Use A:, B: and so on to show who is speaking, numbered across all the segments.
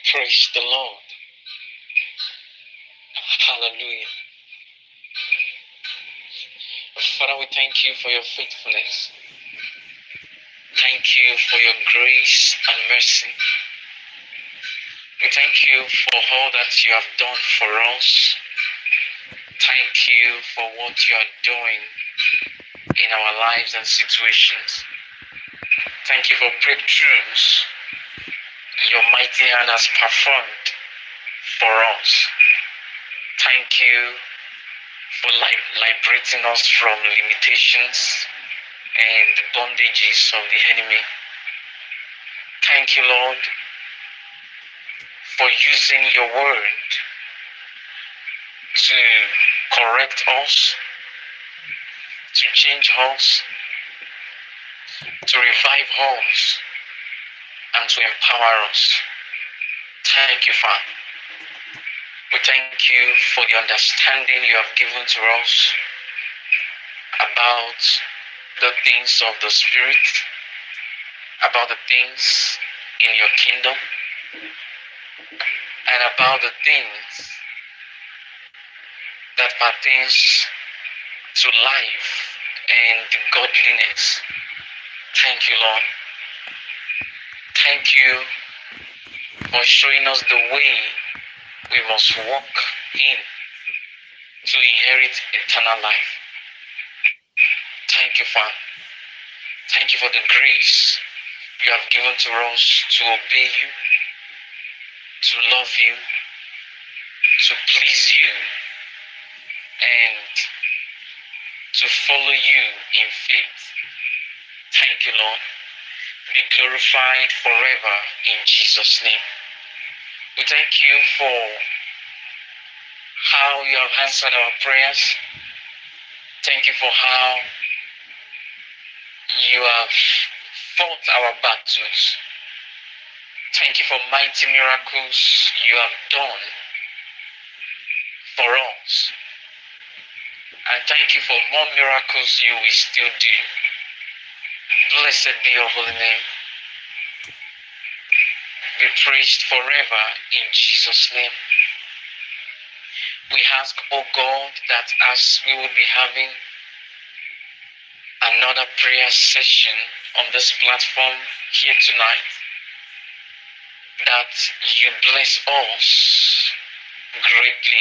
A: Praise the Lord. Hallelujah. Father, we thank you for your faithfulness. Thank you for your grace and mercy. We thank you for all that you have done for us. Thank you for what you are doing in our lives and situations. Thank you for breakthroughs your mighty hand has performed for us. Thank you for liberating us from limitations and bondages of the enemy. Thank you, Lord, for using your word to correct us, to change us, to revive us, and to empower us. Thank you, Father. We thank you for the understanding you have given to us about the things of the Spirit, about the things in your kingdom, and about the things that pertains to life and godliness. Thank you, Lord. Thank you for showing us the way we must walk in to inherit eternal life. Thank you, Father. Thank you for the grace you have given to us to obey you, to love you, to please you, and to follow you in faith. Thank you, Lord. Be glorified forever in Jesus' name. We thank you for how you have answered our prayers. Thank you for how you have fought our battles. Thank you for mighty miracles you have done for us. And thank you for more miracles you will still do. Blessed be your holy name. Be praised forever in Jesus' name. We ask, oh God, that as we will be having another prayer session on this platform here tonight, that you bless us greatly.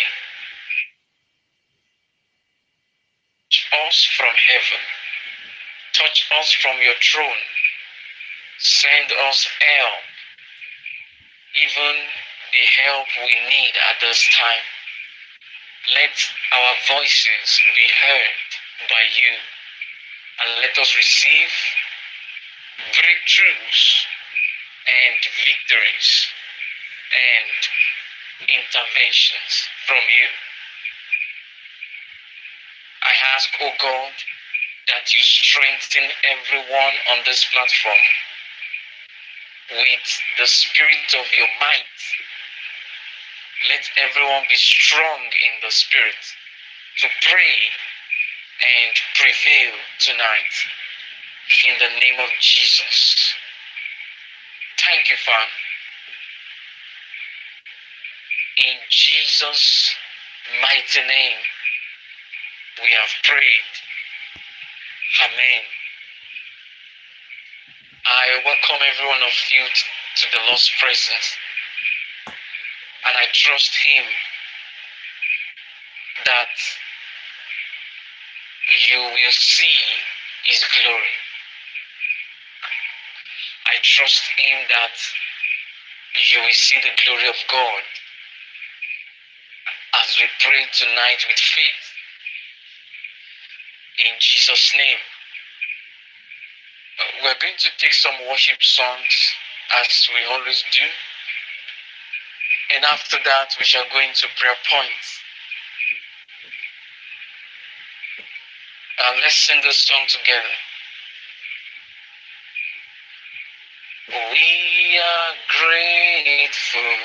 A: Touch us from heaven. Touch us from your throne. Send us help, even the help we need at this time. Let our voices be heard by you, and let us receive breakthroughs and victories and interventions from you. I ask, oh God, that you strengthen everyone on this platform with the spirit of your might. Let everyone be strong in the spirit to pray and prevail tonight in the name of Jesus. Thank you, Father. In Jesus' mighty name, we have prayed. Amen. I welcome every one of you to the Lord's presence, and I trust Him that you will see His glory. I trust Him that you will see the glory of God as we pray tonight with faith. In Jesus' name. We're going to take some worship songs as we always do. And after that, we shall go into prayer points. Let's sing this song together. We are grateful,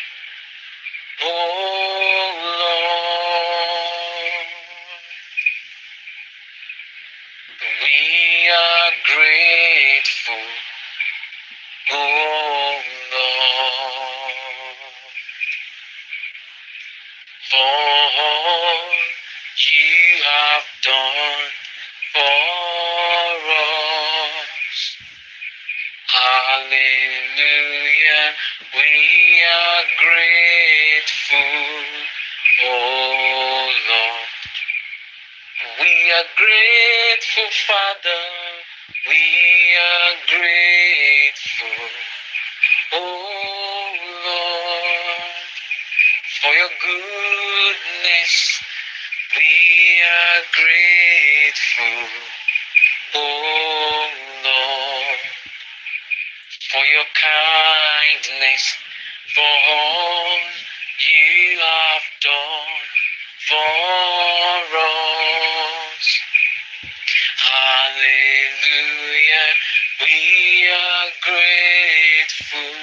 A: oh Lord. We are grateful, oh Lord. for all you have done for us. Hallelujah, we are grateful, oh Lord. We are grateful, Father. We are grateful, oh Lord, for your goodness. We are grateful, oh Lord, for your kindness, for all you have done for us. Hallelujah, we are grateful,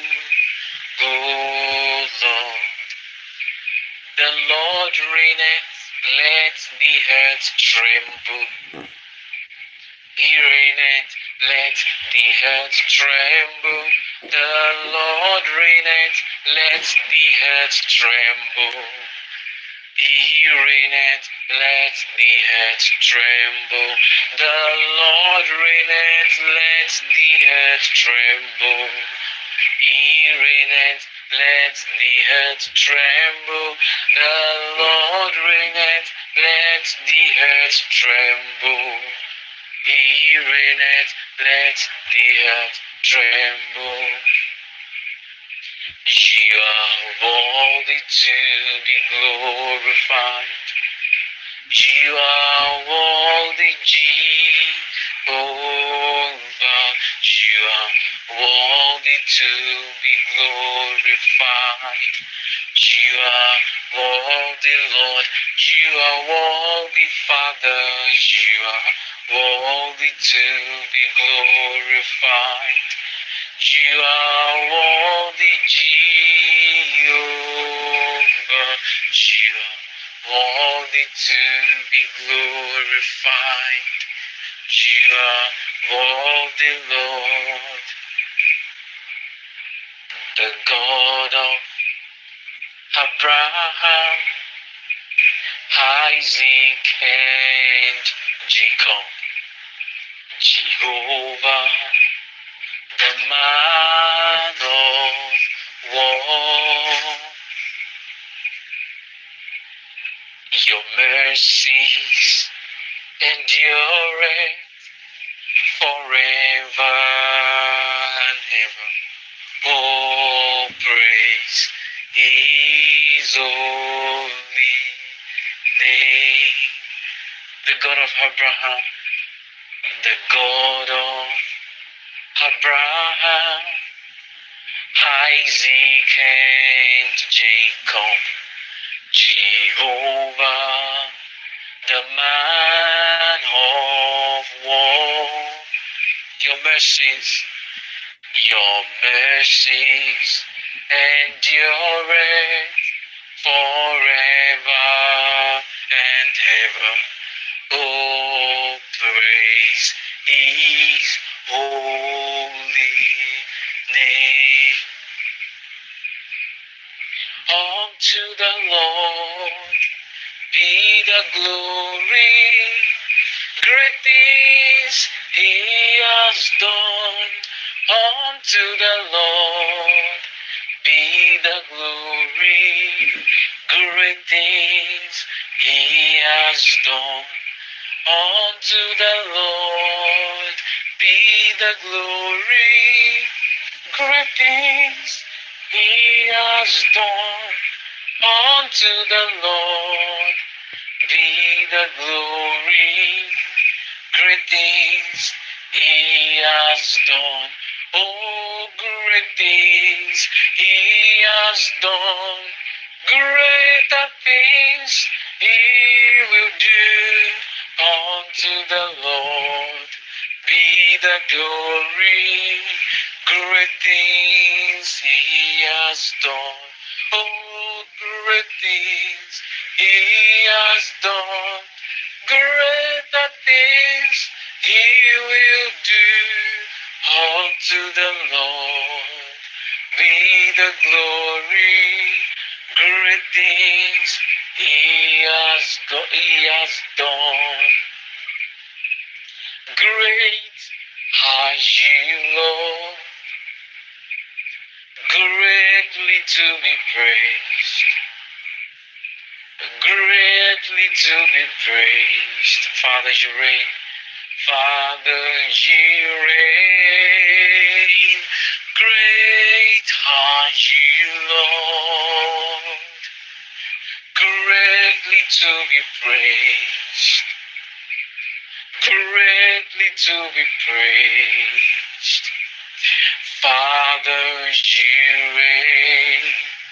A: oh Lord. The Lord reigneth, let the earth tremble. He reigneth, let the earth tremble. The Lord reigneth, let the earth tremble. He reigneth, let the earth tremble. The Lord reigneth, let the earth tremble. He reigneth, let the earth tremble. The Lord reigneth, let the earth tremble. He reigneth, let the earth tremble. You are worthy to be glorified. You are worthy, Jehovah. You are worthy to be glorified. You are worthy, Lord. You are worthy, Father. You are worthy to be glorified. You are worthy, Jehovah. You are worthy to be glorified. You are worthy, Lord. The God of Abraham, Isaac, and Jacob. Jehovah, the man of war. Your mercies endure forever and ever. Oh, praise His holy name. The God of Abraham, the God of Abraham, Isaac, and Jacob. Jehovah, the man of war. Your mercies endure forever and ever. Oh, praise His holy name. Unto the Lord be the glory, great things He has done. Unto the Lord be the glory, great things He has done. Unto the Lord be the glory, great things He has done. Unto the Lord be the glory, great things He has done. Oh, great things He has done. Greater things He will do. Unto the Lord be the glory. Great things He has done. Oh, great things He has done. Greater things He will do. Unto the Lord be the glory. Great things He has done. Great are you, Lord, greatly to be praised, greatly to be praised. Father, you reign. Father, you reign. Great are you, Lord, greatly to be praised, greatly to be praised. Father, you reign.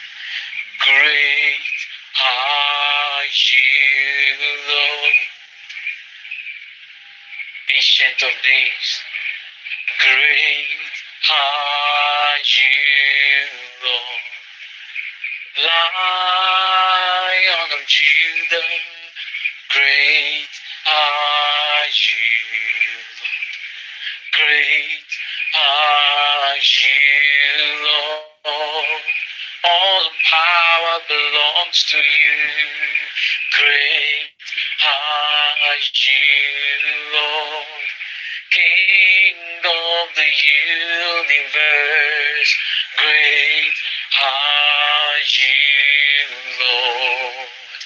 A: Great are you, Lord, Ancient of Days. Great are you, Lord, Lion of Judah. Great are you, Lord. Great are you, Lord. All power belongs to you. Great are you, Lord. King of the universe. Great are you, Lord.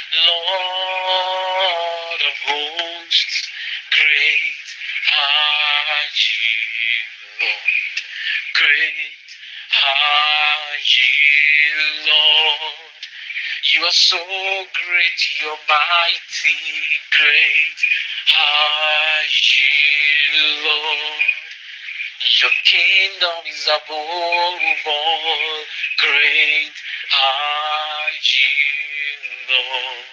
A: Lord of hosts. Great are you, Lord. Great are you, Lord. You are so great, you're mighty. Great are you, Lord. Your kingdom is above all. Great are you, Lord.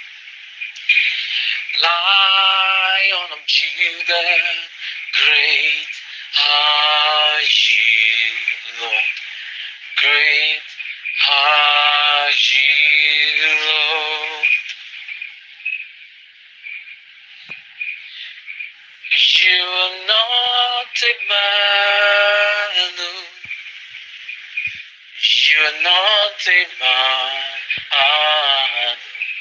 A: Lion of Judah, great are you, Lord. Great are you, Lord. You are not a man. You are not a man.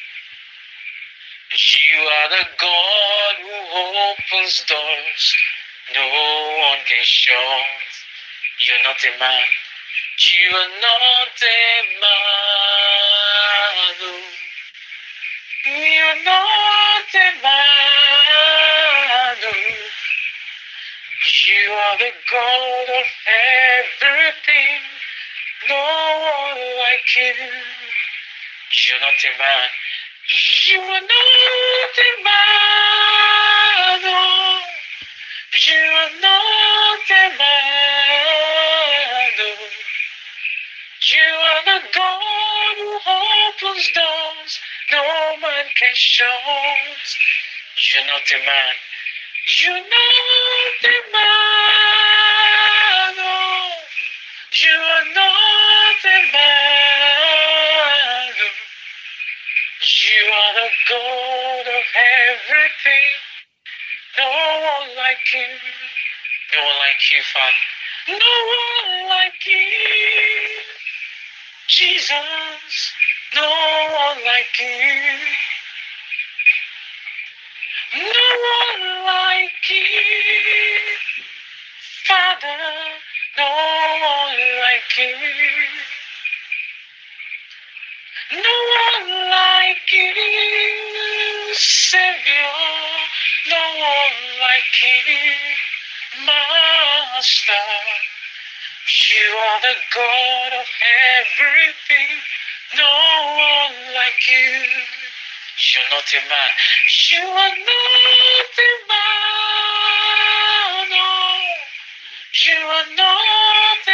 A: You are the God who opens doors no one can shut. You're not a man. You are not a man. You're not a man. You are the God of everything. No one like you. You're not a man. You are not a man. Oh. You are not a man. Oh. You are the God who opens doors no man can shut. You're not a man. You're not a man. Oh. You are not a man. Oh. You are the God of everything. No one like you. No one like you, Father. No one like you. Jesus. No one like you. No one like you. Father. No one like you. No one like you, Savior. No one like you, Master. You are the God of everything. No one like you. You're not a man. You are not a man. No. You are not a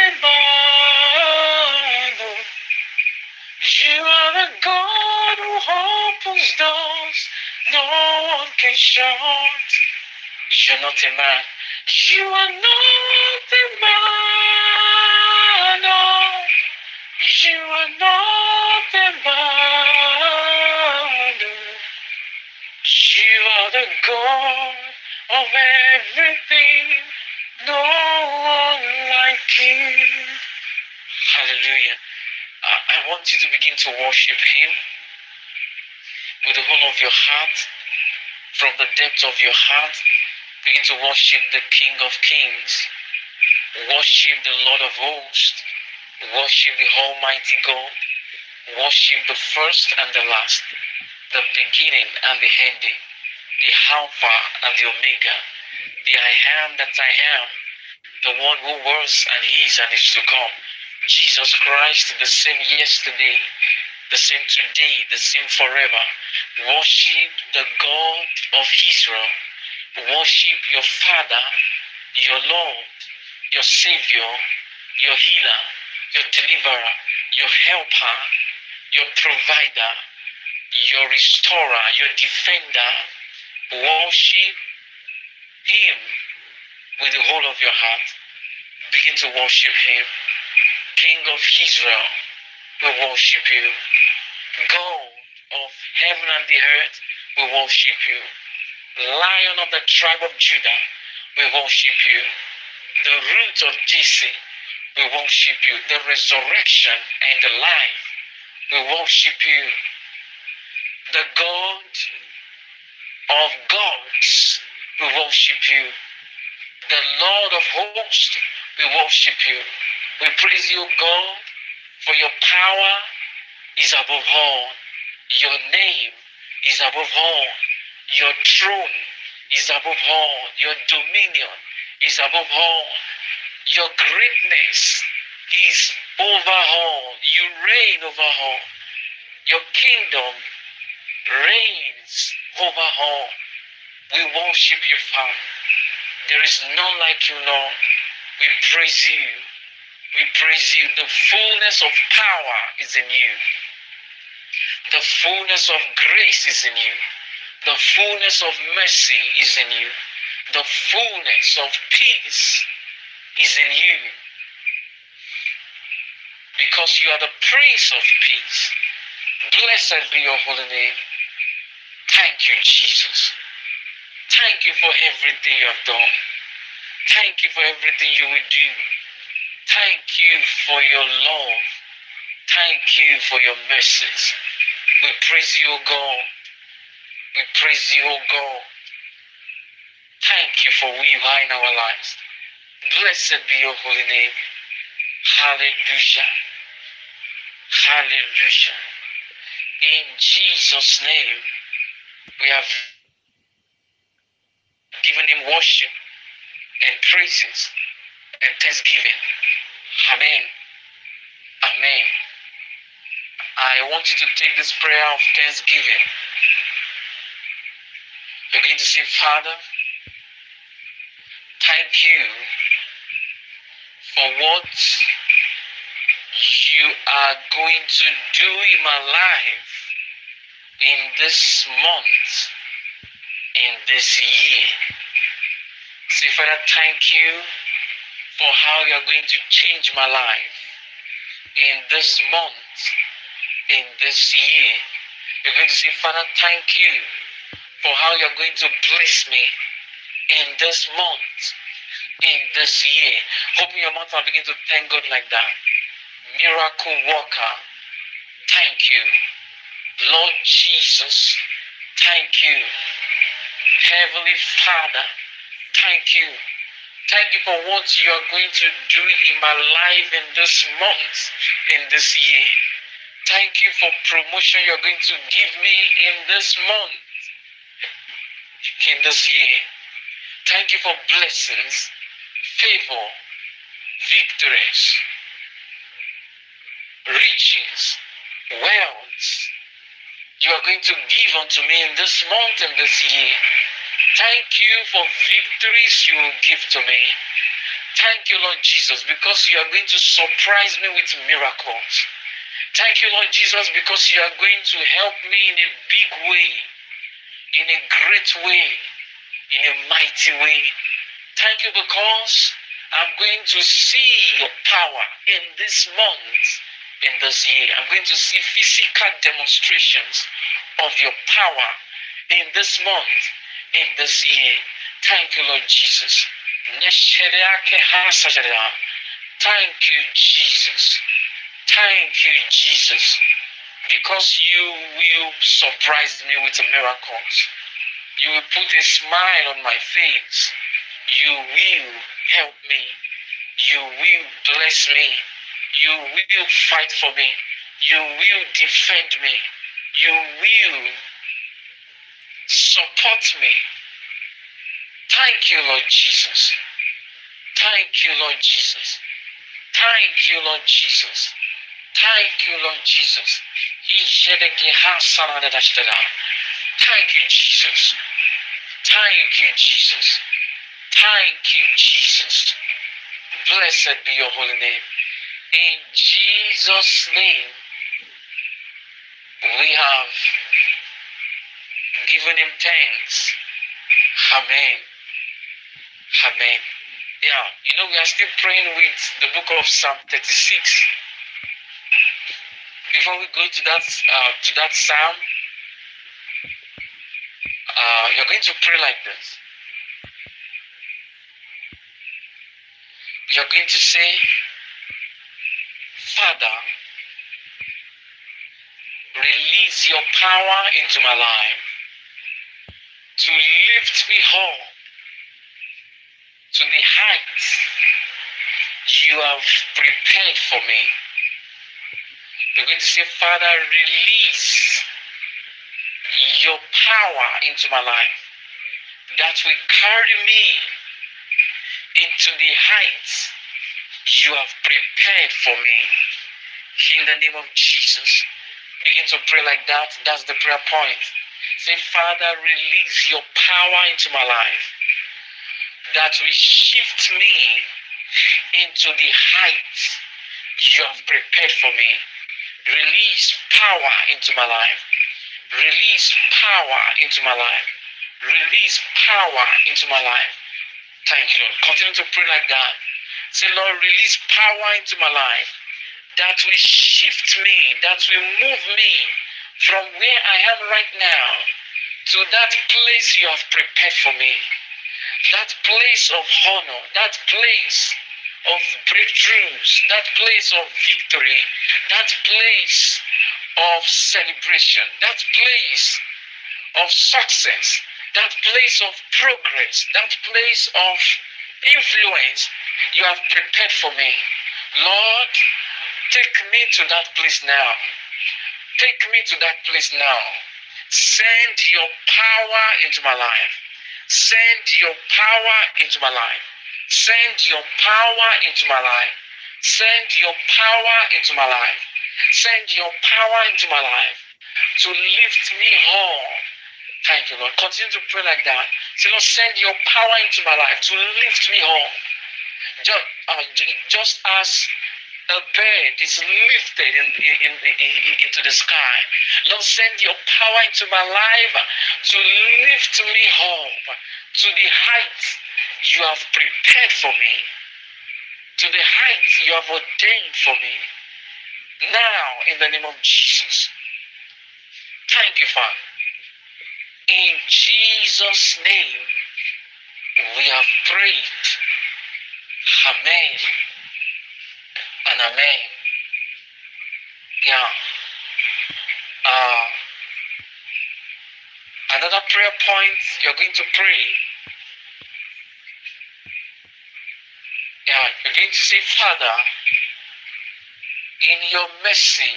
A: man. No. You are the God who opens doors no one can shut. You're not a man. You are not a man. No. You are not a man. No. You are the God of everything. No one like you. Hallelujah. I want you to begin to worship Him. with the whole of your heart, from the depth of your heart, begin to worship the King of Kings. Worship the Lord of Hosts. Worship the Almighty God. Worship the first and the last, the beginning and the ending, the Alpha and the Omega, the I am that I am, the one who was and is to come. Jesus Christ, the same yesterday, the same today, the same forever. Worship the God of Israel. Worship your Father, your Lord, your Savior, your healer, your deliverer, your helper, your provider, your restorer, your defender. Worship Him with the whole of your heart. Begin to worship Him. King of Israel, we worship you. God of heaven and the earth, we worship you. Lion of the tribe of Judah, we worship you. The root of Jesse, we worship you. The resurrection and the life, we worship you. The God of gods, we worship you. The Lord of hosts, we worship you. We praise you, God, for your power is above all. Your name is above all. Your throne is above all. Your dominion is above all. Your greatness is over all. You reign over all. Your kingdom reigns over all. We worship you, Father. There is none like you, Lord. We praise you. We praise you. The fullness of power is in you. The fullness of grace is in you. The fullness of mercy is in you. The fullness of peace is in you. Because you are the Prince of Peace. Blessed be your holy name. Thank you, Jesus. Thank you for everything you have done. Thank you for everything you will do. Thank you for your love. Thank you for your mercies. We praise you, O God. We praise you, O God. Thank you for who you are in our lives. Blessed be your holy name. Hallelujah. Hallelujah. In Jesus' name, we have given him worship and praises and thanksgiving. Amen. Amen. I want you to take this prayer of thanksgiving. You're going to say, Father, thank you for what you are going to do in my life in this month, in this year. Say, Father, thank you for how you are going to change my life in this month, in this year. You're going to say, Father, thank you for how you are going to bless me in this month, in this year. Open your mouth and begin to thank God like that. Miracle worker, thank you. Lord Jesus, thank you. Heavenly Father, thank you. Thank you for what you are going to do in my life in this month, in this year. Thank you for promotion you're going to give me in this month, in this year. Thank you for blessings, favor, victories, riches, wealth you are going to give unto me in this month and this year. Thank you for victories you will give to me. Thank you, Lord Jesus, because you are going to surprise me with miracles. Thank you, Lord Jesus, because you are going to help me in a big way, in a great way, in a mighty way. Thank you because I'm going to see your power in this month, in this year. I'm going to see physical demonstrations of your power in this month, in this year. Thank you, Lord Jesus. Thank you, Jesus. Thank you, Jesus. because you will surprise me with miracles. You will put a smile on my face. You will help me. You will bless me. You will fight for me. You will defend me. You will support me. Thank you, Lord Jesus. Thank you, Lord Jesus. Thank you, Lord Jesus. Thank you, Lord Jesus. Thank you, Jesus. Thank you, Jesus. Thank you, Jesus. Blessed be your holy name. In Jesus' name, we have given him thanks. Amen. Amen. Yeah, we are still praying with the book of Psalm 36. Before we go to that psalm, you're going to pray like this. You're going to say, Father, release your power into my life to lift me up to the heights you have prepared for me. You're going to say, Father, release your power into my life that will carry me into the heights you have prepared for me. In the name of Jesus, begin to pray like that. That's the prayer point. Say, Father, release your power into my life that will shift me into the heights you have prepared for me. Release power into my life. Release power into my life. Release power into my life. Thank you, Lord. Continue to pray like that. Say, Lord, release power into my life that will shift me, that will move me from where I am right now to that place you have prepared for me. That place of honor, that place of breakthroughs, that place of victory, that place of celebration, that place of success, that place of progress, that place of influence you have prepared for me. Lord, take me to that place now. Take me to that place now. Send your power into my life. Send your power into my life. Send your power into my life. Send your power into my life. Send your power into my life to lift me up. Thank you, Lord. Continue to pray like that. Say, Lord, send your power into my life to lift me up. Just as a bird is lifted into the sky. Lord, send your power into my life to lift me up to the heights you have prepared for me, to the heights you have ordained for me. Now, in the name of Jesus. Thank you, Father. In Jesus' name, we have prayed. Amen and amen. Yeah. Another prayer point you're going to pray. Yeah, you're going to say, Father, in your mercy,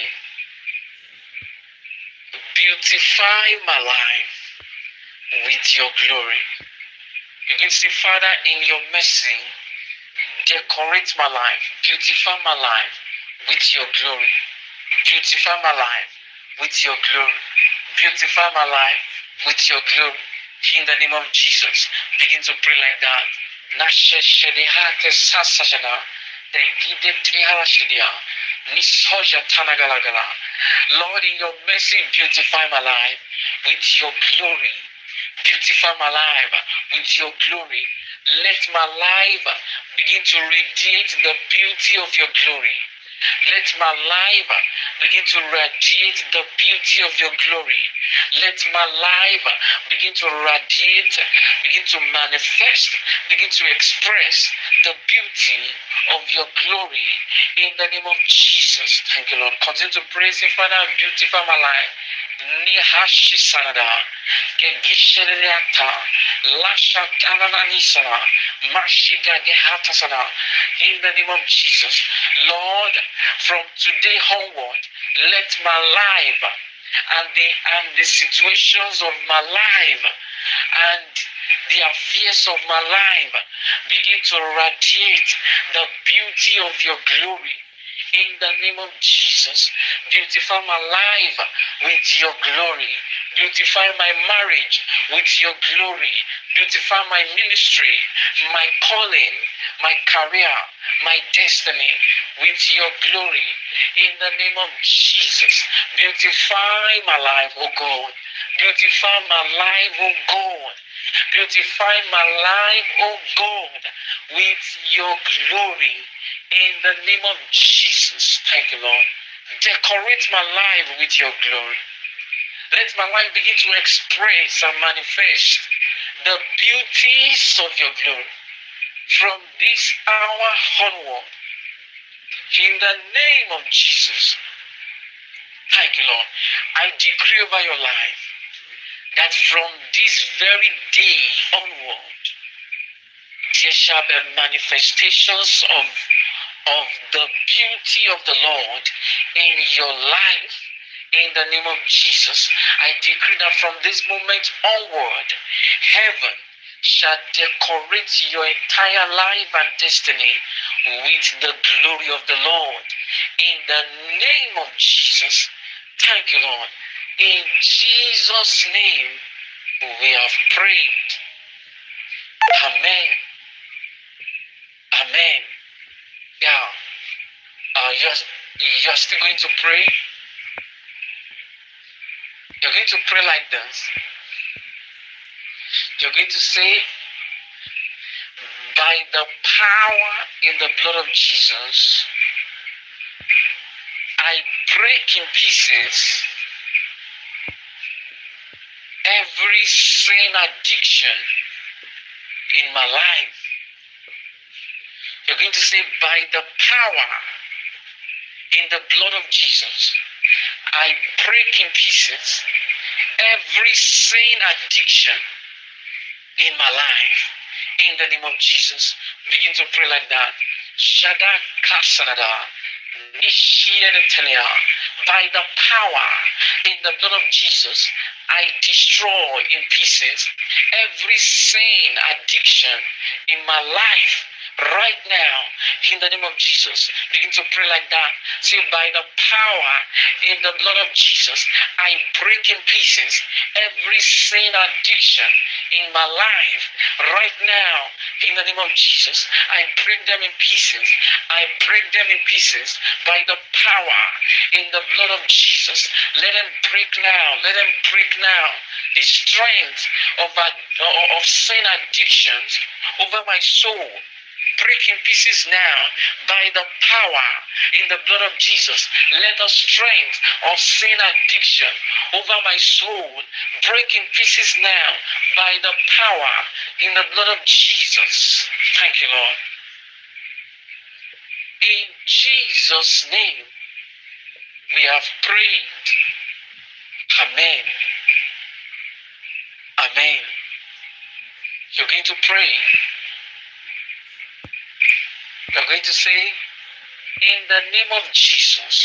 A: beautify my life with your glory. You're going to say, Father, in your mercy, decorate my life, beautify my life with your glory. Beautify my life with your glory. Beautify my life with your glory. In the name of Jesus, begin to pray like that. Lord, in your mercy, beautify my life with your glory. Beautify my life with your glory. Let my life begin to radiate the beauty of your glory. Let my life begin to radiate the beauty of your glory. Let my life begin to radiate, begin to manifest, begin to express the beauty of your glory in the name of Jesus. Thank you, Lord. Continue to praise Him, Father. Beautify my life. Nihashi sanada, Kegishereata, Lasha Tanananisana, Mashida Gehatasana, in the name of Jesus. Lord, from today onward, let my life and the situations of my life and the affairs of my life begin to radiate the beauty of your glory. In the name of Jesus, beautify my life with your glory. Beautify my marriage with your glory. Beautify my ministry, my calling, my career, my destiny with your glory. In the name of Jesus, beautify my life, oh God. Beautify my life, oh God. Beautify my life, oh God, with your glory. In the name of Jesus. Thank you, Lord. Decorate my life with your glory. Let my life begin to express and manifest the beauties of your glory from this hour onward. In the name of Jesus. Thank you, Lord. I decree over your life that from this very day onward, there shall be manifestations of the beauty of the Lord in your life. In the name of Jesus, I decree that from this moment onward, heaven shall decorate your entire life and destiny with the glory of the Lord. In the name of Jesus, thank you, Lord. In Jesus' name, we have prayed. Amen. Amen. Yeah. You're still going to pray. You're going to pray like this. You're going to say, by the power in the blood of Jesus, I break in pieces every sin addiction in my life. You're going to say, by the power in the blood of Jesus, I break in pieces every sin addiction in my life. In the name of Jesus, begin to pray like that. Shada Kasanada, Nishia, by the power in the blood of Jesus, I destroy in pieces every sin addiction in my life. Right now, in the name of Jesus, begin to pray like that. Say, by the power in the blood of Jesus, I break in pieces every sin addiction in my life. Right now, in the name of Jesus, I break them in pieces. I break them in pieces by the power in the blood of Jesus. Let them break now. Let them break now. The strength of sin addictions over my soul. Break in pieces now by the power in the blood of Jesus. Let the strength of sin addiction over my soul break in pieces now by the power in the blood of Jesus. Thank you, Lord. In Jesus' name, we have prayed. Amen. Amen. You're going to pray. You're going to say, in the name of Jesus,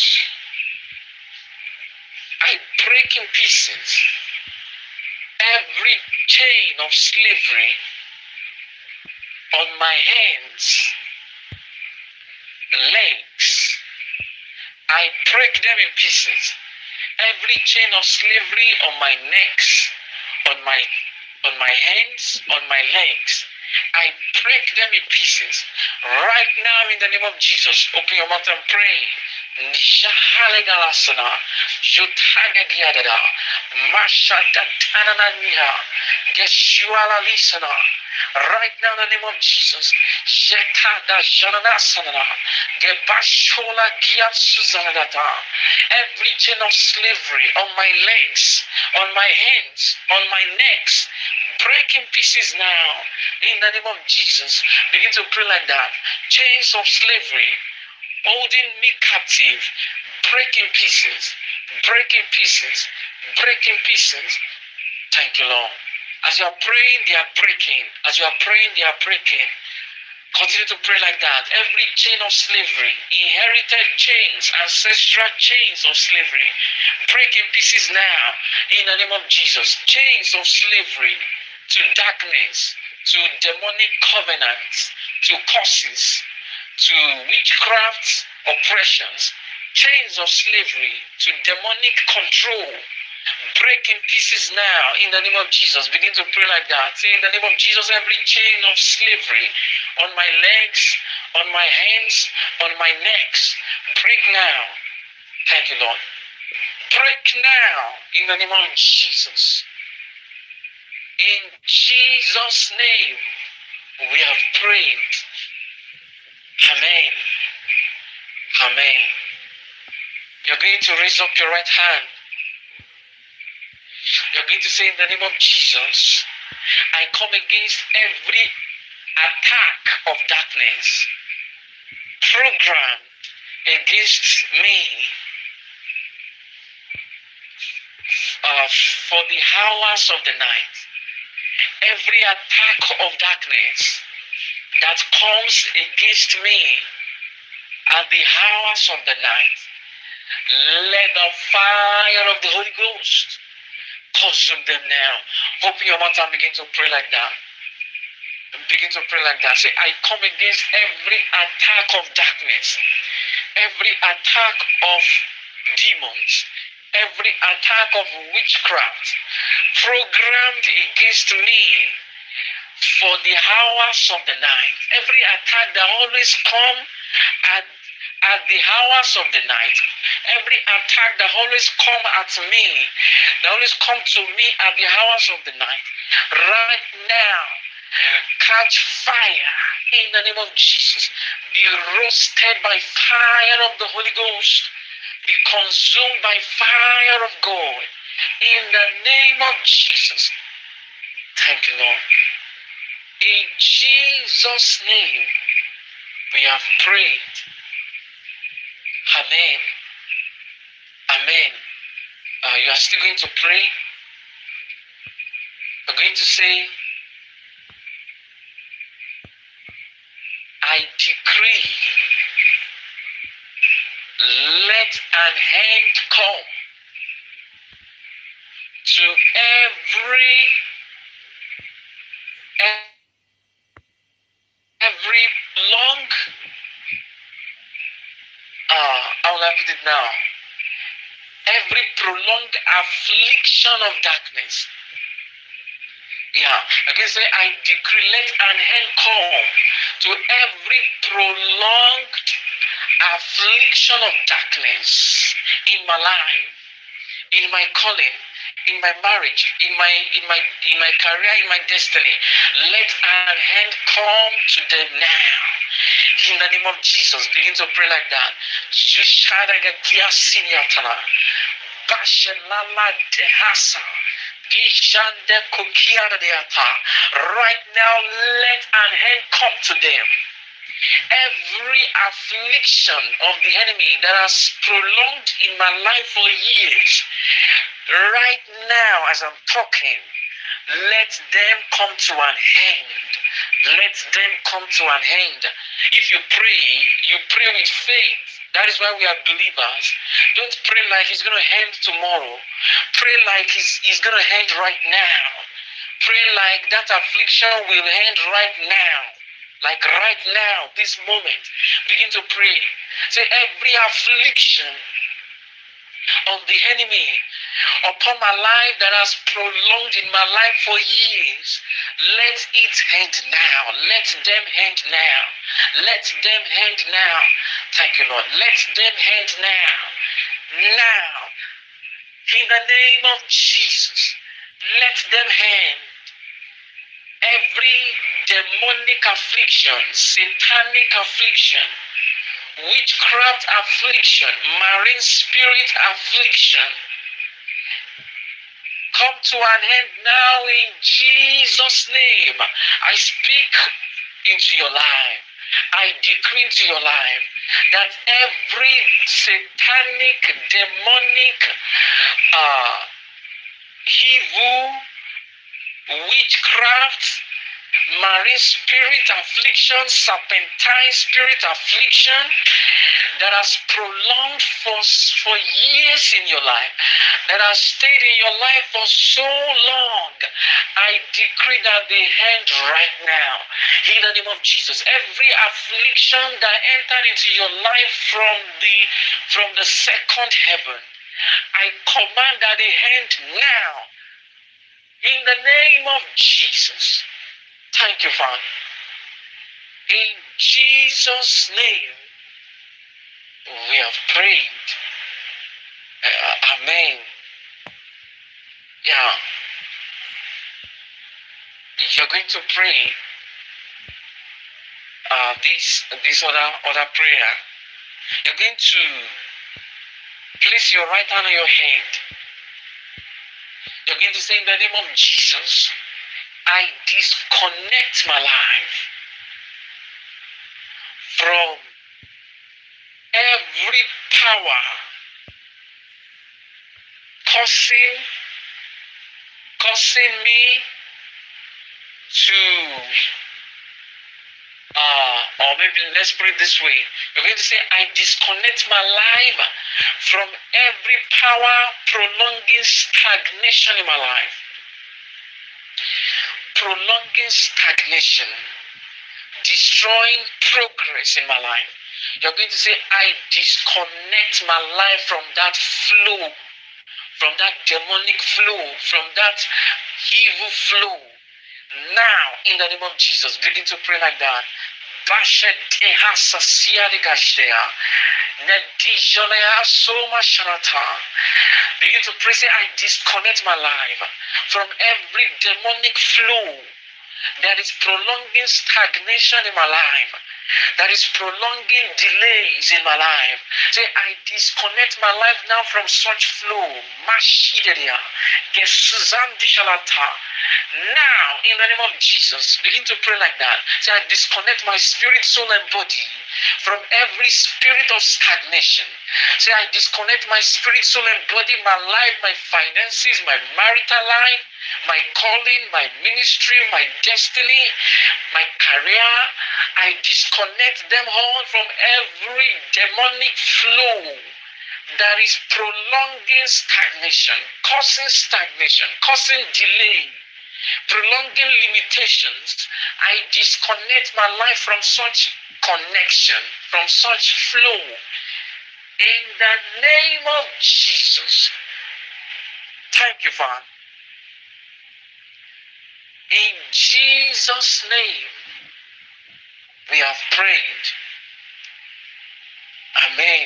A: I break in pieces every chain of slavery on my hands, legs. I break them in pieces. Every chain of slavery on my necks, on my hands, on my legs. I break them in pieces. Right now in the name of Jesus, open your mouth and pray. Nishahalegalasana, Yutagadiadada, Mashadatananiha, Geshuala Lisana, Right now, in the name of Jesus. Jetada janana sanana. Gebashola giatsuzanadata. Every chain of slavery on my legs, on my hands, on my necks, break in pieces now. In the name of Jesus. Begin to pray like that. Chains of slavery holding me captive, break in pieces, break in pieces, break in pieces. Thank you, Lord. As you are praying, they are breaking. As you are praying, they are breaking. Continue to pray like that. Every chain of slavery, inherited chains, ancestral chains of slavery, break in pieces now in the name of Jesus. Chains of slavery to darkness, to demonic covenants, to curses, to witchcraft oppressions, chains of slavery to demonic control. Break in pieces now in the name of Jesus. Begin to pray like that. Say, in the name of Jesus, every chain of slavery on my legs, on my hands, on my necks, break now. Thank you, Lord. Break now in the name of Jesus. In Jesus' name, we have prayed. Amen. Amen. You're going to raise up your right hand. You're going to say, in the name of Jesus, I come against every attack of darkness programmed against me for the hours of the night. Every attack of darkness that comes against me at the hours of the night, let the fire of the Holy Ghost consume them now. Open your mouth and begin to pray like that. Begin to pray like that. Say, I come against every attack of darkness, every attack of demons, every attack of witchcraft programmed against me for the hours of the night. Every attack that always come at the hours of the night, every attack that always come at me, that always come to me at the hours of the night, right now, catch fire in the name of Jesus. Be roasted by fire of the Holy Ghost. Be consumed by fire of God in the name of Jesus. Thank you, Lord. In Jesus' name, we have prayed. Amen. Amen. You are still going to pray. You're going to say, I decree, let an end come to every long, how will I put it now? Every prolonged affliction of darkness. Yeah, I can say, I decree, let an end come to every prolonged affliction of darkness in my life, in my calling, in my marriage, in my career, in my destiny. Let an end come to them now. In the name of Jesus, begin to pray like that. Right now, let an end come to them. Every affliction of the enemy that has prolonged in my life for years, right now as I'm talking, let them come to an end. Let them come to an end. If you pray with faith. That is why we are believers. Don't pray like it's going to end tomorrow. Pray like it's going to end right now. Pray like that affliction will end right now. Like right now, this moment. Begin to pray. Say, every affliction of the enemy upon my life that has prolonged in my life for years, let it end now. Let them end now. Let them end now. Thank you, Lord. Let them end now. Now. In the name of Jesus, let them end. every demonic affliction, satanic affliction, witchcraft affliction, marine spirit affliction, come to an end now in Jesus' name. I speak into your life. I decree into your life that every satanic, demonic, evil, witchcraft, marine spirit affliction, serpentine spirit affliction that has prolonged for years in your life, that has stayed in your life for so long, I decree that they end right now. In the name of Jesus, every affliction that entered into your life from the second heaven, I command that they end now. In the name of Jesus. Thank you, Father. In Jesus' name, we have prayed. Amen. Yeah. You're going to pray this other prayer. You're going to place your right hand on your head. You're going to say, in the name of Jesus, I disconnect my life from every power causing me to, or maybe let's put it this way. You're going to say, I disconnect my life from every power prolonging stagnation in my life. Prolonging stagnation, destroying progress in my life. You're going to say, I disconnect my life from that flow, from that demonic flow, from that evil flow. Now, in the name of Jesus, begin to pray like that. Begin to pray, say, I disconnect my life from every demonic flow that is prolonging stagnation in my life, that is prolonging delays in my life. Say, I disconnect my life now from such flow. Now, in the name of Jesus, begin to pray like that. Say, I disconnect my spirit, soul, and body from every spirit of stagnation. Say, I disconnect my spirit, soul, and body, my life, my finances, my marital life, my calling, my ministry, my destiny, my career. I disconnect them all from every demonic flow that is prolonging stagnation, causing delay, prolonging limitations. I disconnect my life from such connection, from such flow. In the name of Jesus. Thank you, Father. In Jesus' name, we have prayed. Amen.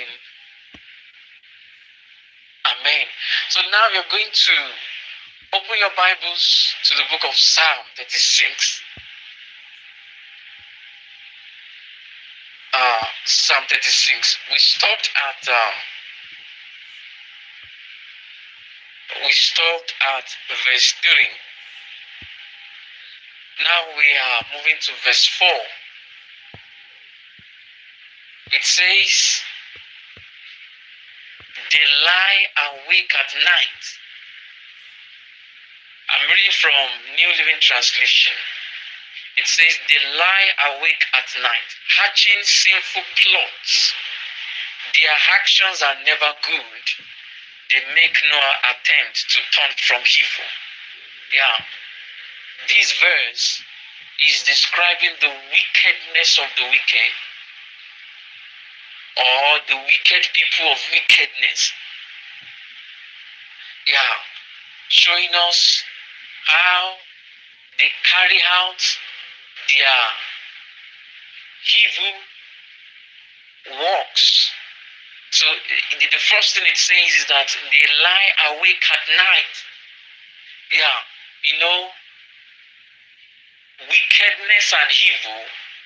A: Amen. So now you're going to open your Bibles to the book of Psalm 36. Psalm 36. We stopped at verse 3. Now we are moving to verse 4. It says, they lie awake at night. I'm reading from New Living Translation. It says, they lie awake at night, hatching sinful plots. Their actions are never good. They make no attempt to turn from evil. Yeah. This verse is describing the wickedness of the wicked, or the wicked people of wickedness. Yeah. Showing us how they carry out their evil works. So the first thing it says is that they lie awake at night. Yeah, you know, wickedness and evil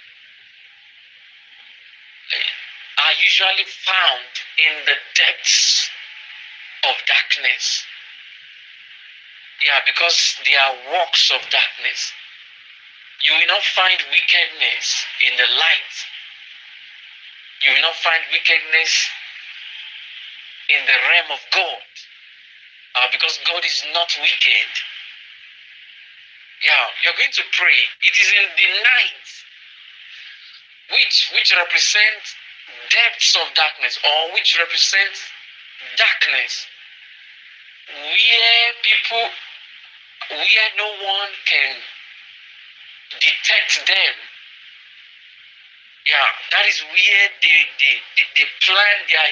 A: are usually found in the depths of darkness. Yeah, because they are works of darkness. You will not find wickedness in the light. You will not find wickedness in the realm of God. Because God is not wicked. Yeah, you're going to pray. It is in the night which represents depths of darkness, or which represents darkness, where no one can detect them. Yeah, that is where they plan their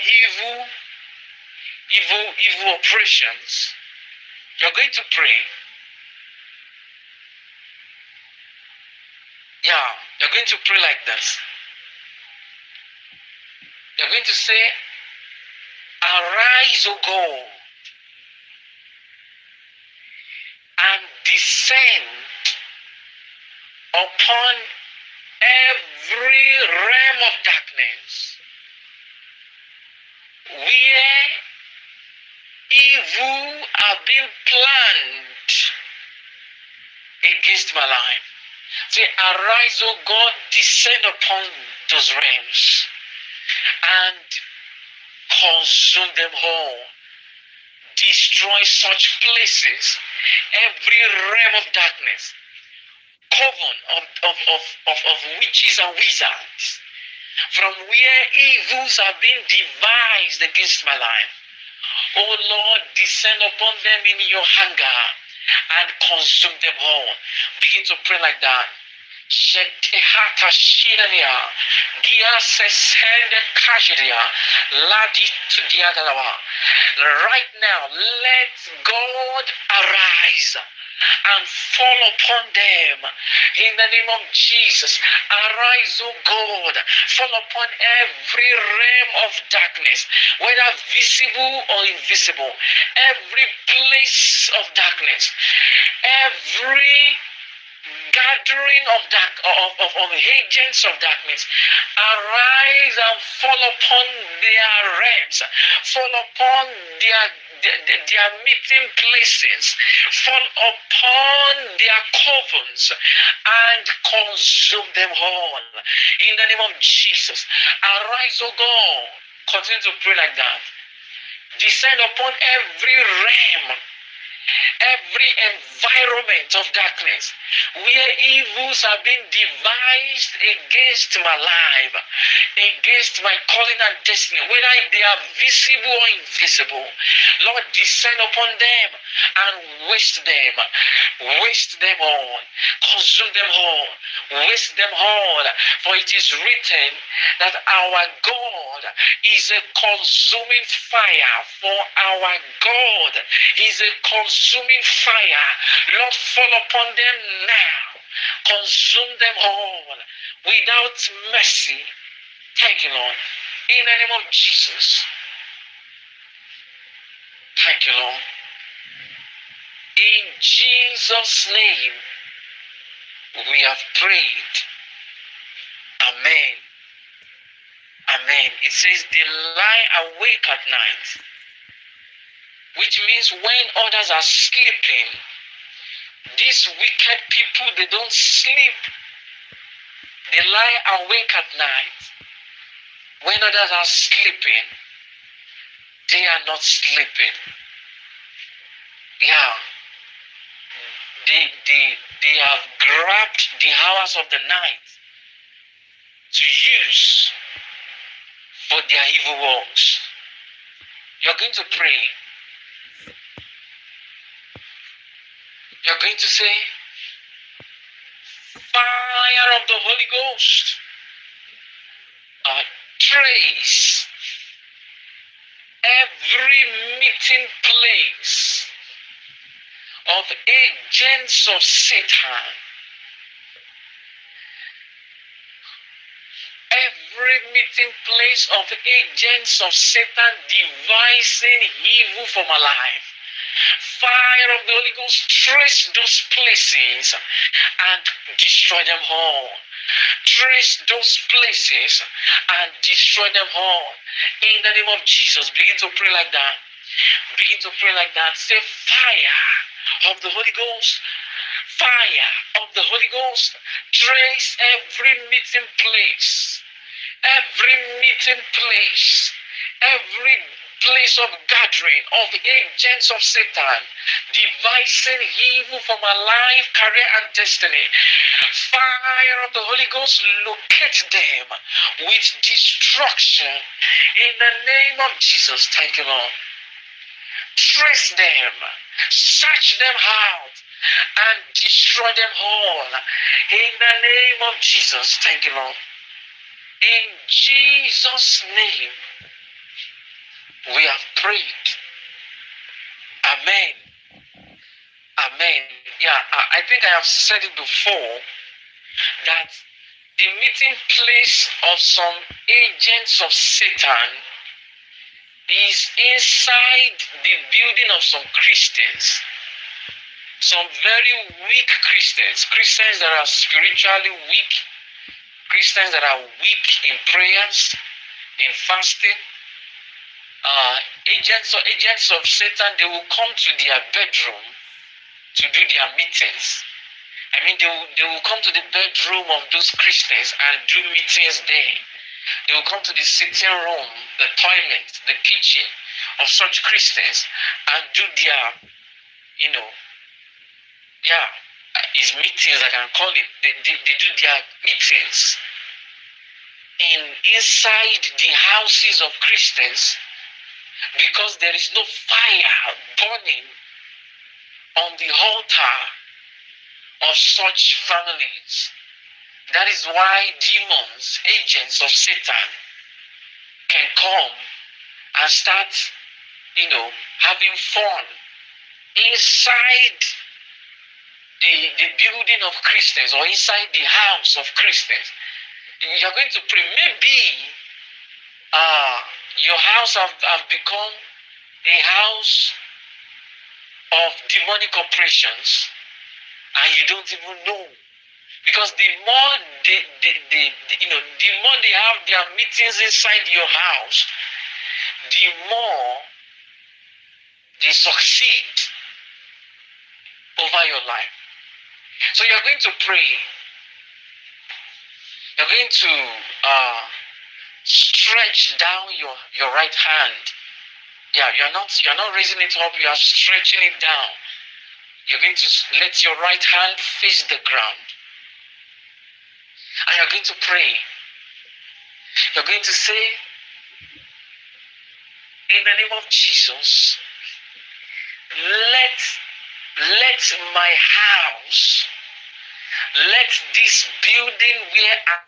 A: evil operations. You're going to pray. Yeah, you're going to pray like this. You're going to say, "Arise, O God, and descend upon every realm of darkness where evil are being planned against my life." Say, "Arise, O God, descend upon those realms and consume them all. Destroy such places, every realm of darkness, coven of witches and wizards, from where evils are being devised against my life. Oh Lord, descend upon them in your anger and consume them all." Begin to pray like that. Shetehata shinalia, gia sesende kashidia, ladi to diagalawa. Right now, let God arise and fall upon them in the name of Jesus. Arise, O God, fall upon every realm of darkness, whether visible or invisible, every place of darkness, every gathering of agents of darkness. Arise and fall upon their realms, fall upon their meeting places, fall upon their covens, and consume them all in the name of Jesus. Arise, O God. Continue to pray like that. Descend upon every realm, every environment of darkness where evils are being devised against my life, against my calling and destiny, whether they are visible or invisible. Lord, descend upon them and waste them all, consume them all, waste them all. For it is written that our God is a consuming fire. For our God is a consuming fire. Lord, fall upon them now. Consume them all without mercy. Thank you, Lord. In the name of Jesus. Thank you, Lord. In Jesus' name, we have prayed. Amen. Amen. It says they lie awake at night, which means when others are sleeping, these wicked people, they don't sleep. They lie awake at night. When others are sleeping, they are not sleeping. Yeah. They have grabbed the hours of the night to use for their evil works. You're going to pray. You're going to say, "Fire of the Holy Ghost, trace every meeting place of agents of Satan, every meeting place of agents of Satan devising evil for my life. Fire of the Holy Ghost, trace those places and destroy them all. Trace those places and destroy them all. In the name of Jesus, begin to pray like that. Begin to pray like that. Say, fire of the Holy Ghost. Fire of the Holy Ghost. Trace every meeting place. Every meeting place. Every place of gathering of the agents of Satan, devising evil for my life, career, and destiny. Fire of the Holy Ghost, locate them with destruction in the name of Jesus. Thank you, Lord. Trace them, search them out, and destroy them all in the name of Jesus. Thank you, Lord. In Jesus' name, we have prayed. Amen. Amen. Yeah, I think I have said it before that the meeting place of some agents of Satan is inside the building of some Christians. Some very weak Christians, Christians that are spiritually weak, Christians that are weak in prayers, in fasting. Agents of Satan, they will come to their bedroom to do their meetings. I mean, they will come to the bedroom of those Christians and do meetings there. They will come to the sitting room, the toilet, the kitchen of such Christians and do their, his meetings, I can call it. They do their meetings inside the houses of Christians because there is no fire burning on the altar of such families. That is why demons, agents of Satan, can come and start, having fun inside the building of Christians or inside the house of Christians. You're going to pray. Maybe your house have become a house of demonic operations and you don't even know. Because the more the more they have their meetings inside your house, the more they succeed over your life. So you're going to pray. You're going to stretch down your right hand. Yeah, you're not raising it up, you are stretching it down. You're going to let your right hand face the ground. And you're going to pray. You're going to say, in the name of Jesus, let my house, let this building where I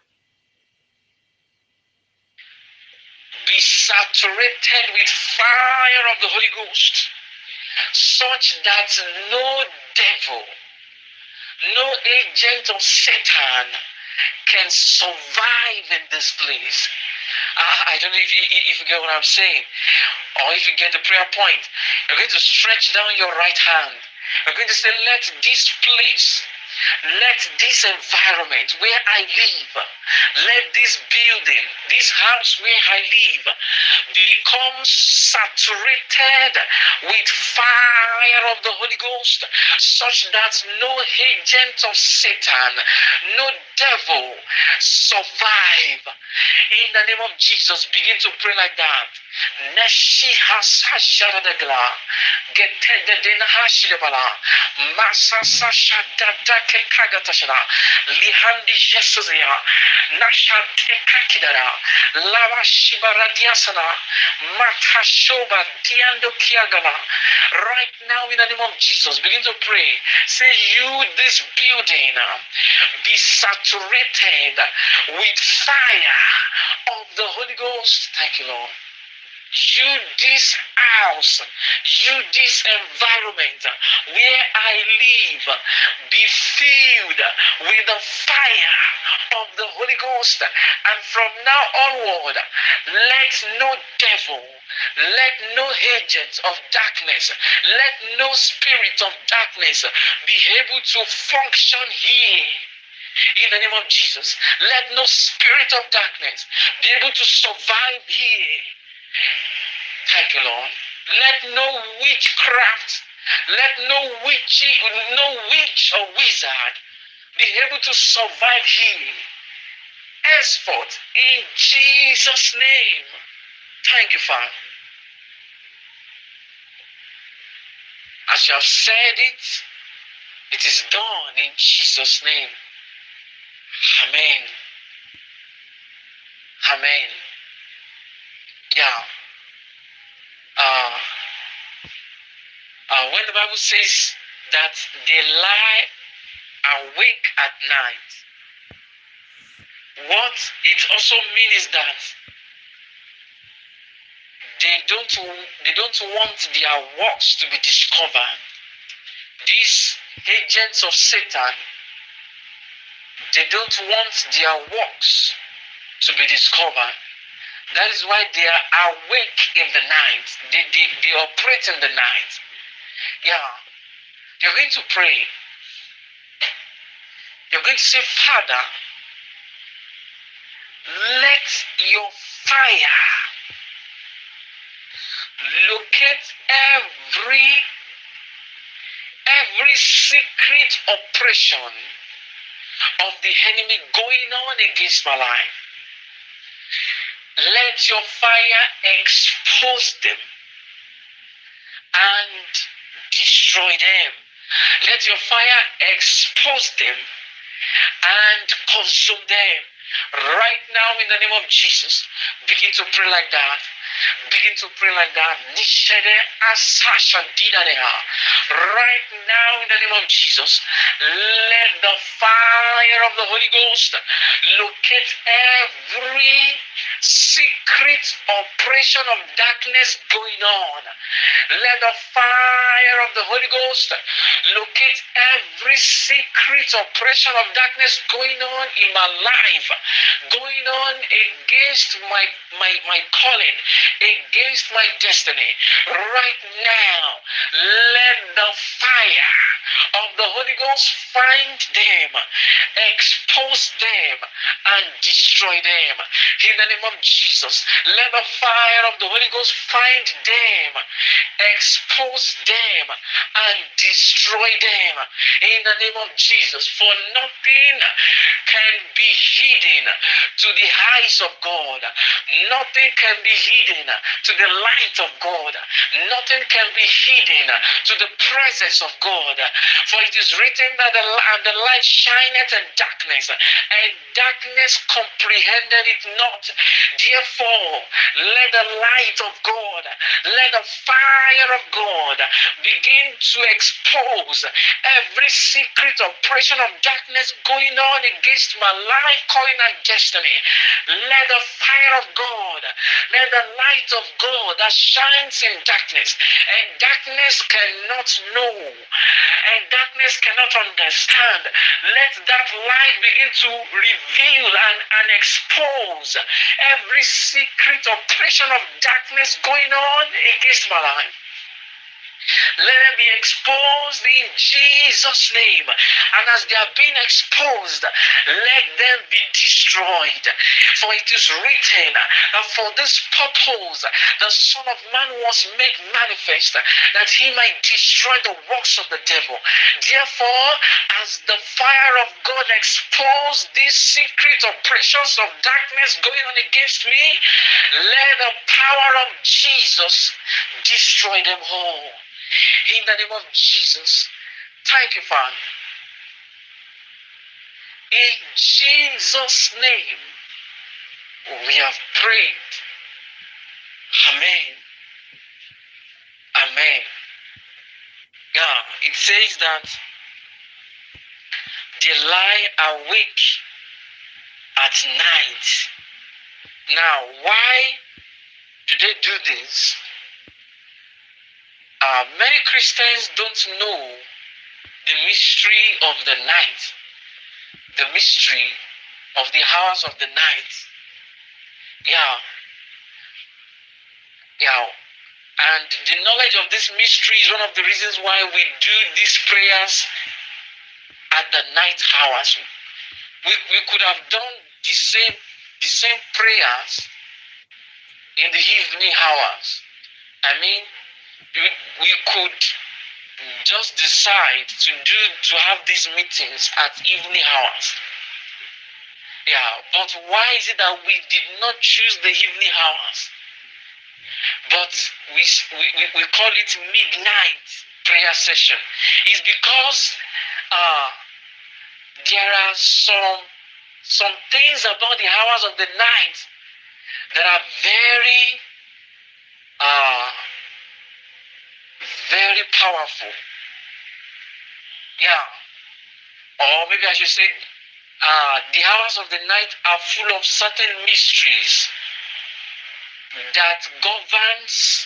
A: be saturated with fire of the Holy Ghost, such that no devil, no agent of Satan can survive in this place. I don't know if you get what I'm saying, or if you get the prayer point. You're going to stretch down your right hand. You're going to say, let this place, let this environment where I live, let this building, this house where I live, become saturated with fire of the Holy Ghost, such that no agent of Satan, no devil survive. In the name of Jesus, begin to pray like that. Neshi hasajadagla, getededena hashidebala, masasa shadadake kagatashana, lihandi jesuzia, nashate kakidara, lava shibaradiasana, matashoba diando kiagala. Right now, in the name of Jesus, begin to pray. Say, you, this building, be saturated with fire of the Holy Ghost. Thank you, Lord. You, this house, you, this environment where I live, be filled with the fire of the Holy Ghost. And from now onward, let no devil, let no agent of darkness, let no spirit of darkness be able to function here. In the name of Jesus, let no spirit of darkness be able to survive here. Thank you, Lord. Let no witchcraft, let no witch or wizard be able to survive here. Henceforth, in Jesus' name. Thank you, Father. As you have said it, it is done in Jesus' name. Amen. Amen. Yeah. When the Bible says that they lie awake at night, what it also means is that they don't want their works to be discovered. These agents of Satan, they don't want their works to be discovered. That is why they are awake in the night. They operate in the night. Yeah. You're going to pray. You're going to say, Father, let your fire locate every secret operation of the enemy going on against my life. Let your fire expose them and destroy them. Let your fire expose them and consume them. Right now, in the name of Jesus, begin to pray like that. Begin to pray like that. Right now, in the name of Jesus, let the fire of the Holy Ghost locate every secret operation of darkness going on. Let the fire of the Holy Ghost locate every secret operation of darkness going on in my life, going on against my calling, against my destiny. Right now, let the fire of the Holy Ghost find them, expose them, and destroy them. In the name of Jesus, let the fire of the Holy Ghost find them, expose them, and destroy them. In the name of Jesus, for nothing can be hidden to the eyes of God. Nothing can be hidden to the light of God. Nothing can be hidden to the presence of God. For it is written that the light shineth in darkness, and darkness comprehended it not. Therefore, let the light of God, let the fire of God begin to expose every secret operation of darkness going on against my life, calling, and destiny. Let the fire of God, let the light of God that shines in darkness, and darkness cannot know, and darkness cannot understand. Let that light begin to reveal and expose every secret operation of darkness going on against my life. Let them be exposed in Jesus' name. And as they are being exposed, let them be destroyed. For it is written that for this purpose the Son of Man was made manifest, that he might destroy the works of the devil. Therefore, as the fire of God exposed these secret oppressions of darkness going on against me, let the power of Jesus destroy them all. In the name of Jesus. Thank you, Father. In Jesus' name, we have prayed. Amen. Amen. Yeah, it says that they lie awake at night. Now, why Do they do this? Many Christians don't know the mystery of the night, the mystery of the hours of the night. Yeah, yeah. And the knowledge of this mystery is one of the reasons why we do these prayers at the night hours. We could have done the same prayers in the evening hours. I mean, we could just decide to have these meetings at evening hours. Yeah, but why is it that we did not choose the evening hours? But we call it midnight prayer session. It's because there are some things about the hours of the night that are very uh, very powerful. Yeah, or maybe I should say, the hours of the night are full of certain mysteries that governs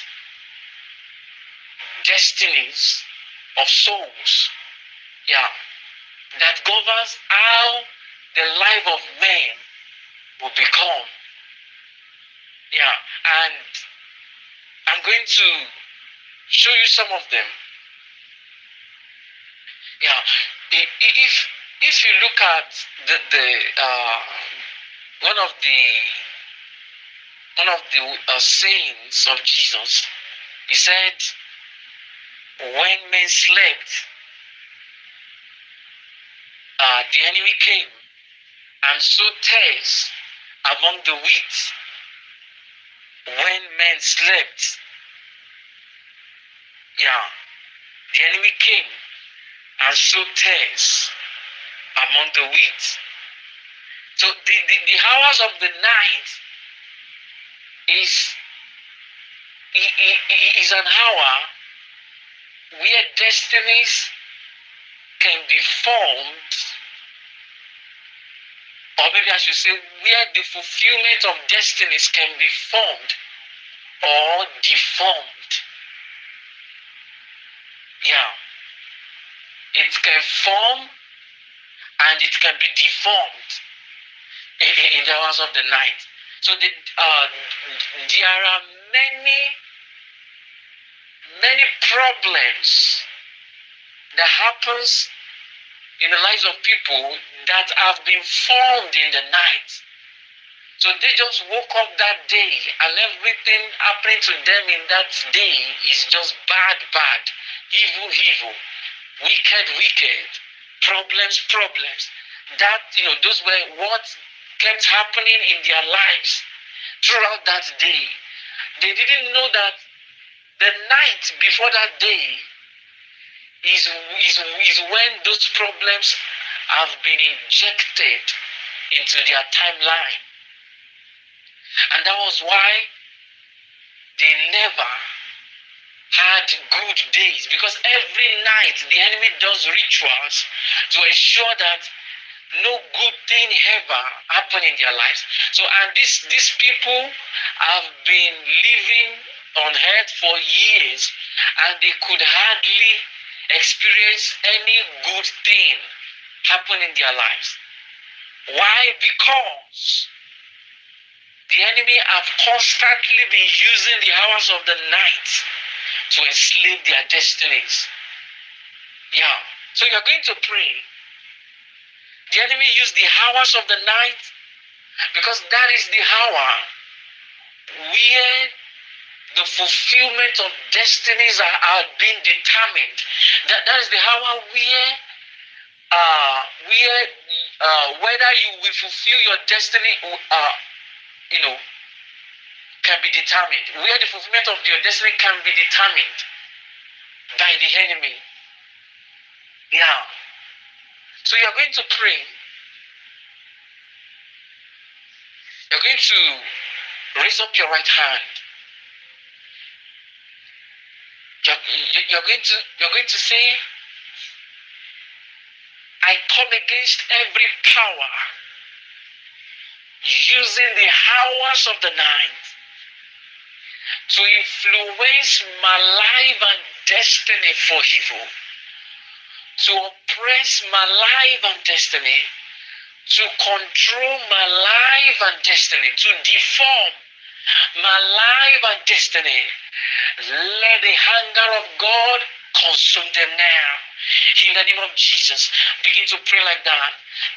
A: destinies of souls. Yeah, that governs how the life of man will become. Yeah, and I'm going to show you some of them. Yeah, if you look at the one of the sayings of Jesus, he said, "When men slept, the enemy came and sowed tares among the wheat." When men slept, yeah, the enemy came and sowed tares among the wheat. So the hours of the night is an hour where destinies can be formed, or maybe I should say where the fulfillment of destinies can be formed or deformed. Yeah, it can form and it can be deformed in the hours of the night. So there are many problems that happens in the lives of people that have been formed in the night. So they just woke up that day and everything happening to them in that day is just bad, evil, wicked, problems. That, those were what kept happening in their lives throughout that day. They didn't know that the night before that day is when those problems have been injected into their timeline. And that was why they never had good days, because every night the enemy does rituals to ensure that no good thing ever happen in their lives. So, and these people have been living on earth for years and they could hardly experience any good thing happen in their lives. Why? Because the enemy have constantly been using the hours of the night to enslave their destinies. Yeah. So you're going to pray. The enemy used the hours of the night because that is the hour where the fulfillment of destinies are being determined. That is the hour where whether you will fulfill your destiny can be determined. Where the fulfillment of your destiny can be determined by the enemy. Yeah. So you're going to pray. You're going to raise up your right hand. You're going to say, I come against every power using the hours of the night to influence my life and destiny for evil, to oppress my life and destiny, to control my life and destiny, to deform my life and destiny. Let the hunger of God consume them now. In the name of Jesus, begin to pray like that.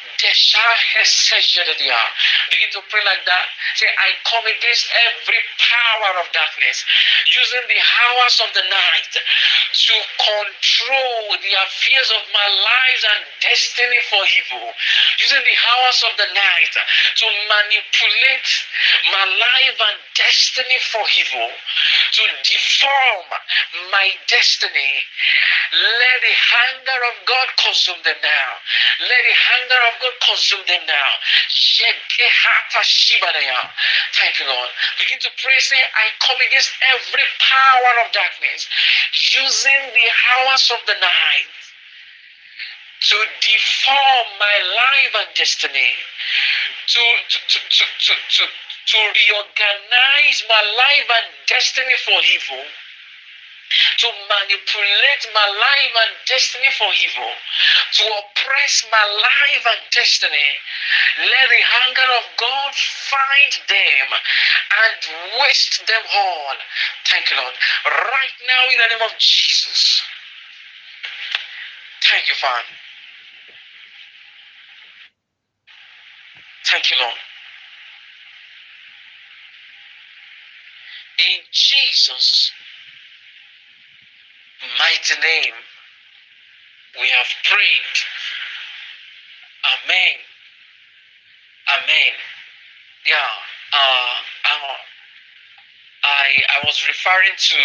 A: Begin to pray like that. Say, I come against every power of darkness, using the hours of the night to control the affairs of my lives and destiny for evil, using the hours of the night to manipulate my life and destiny for evil, to deform my destiny. Let the hunger of God consume them now. Let the hunger of God consume them now. Thank you, Lord. Begin to pray. Say, I come against every power of darkness, using the hours of the night to deform my life and destiny, to reorganize my life and destiny for evil, to manipulate my life and destiny for evil, to oppress my life and destiny. Let the hunger of God find them and waste them all. Thank you, Lord. Right now, in the name of Jesus. Thank you, Father. Thank you, Lord. In Jesus' mighty name, we have prayed. Amen. Amen. Yeah. I was referring to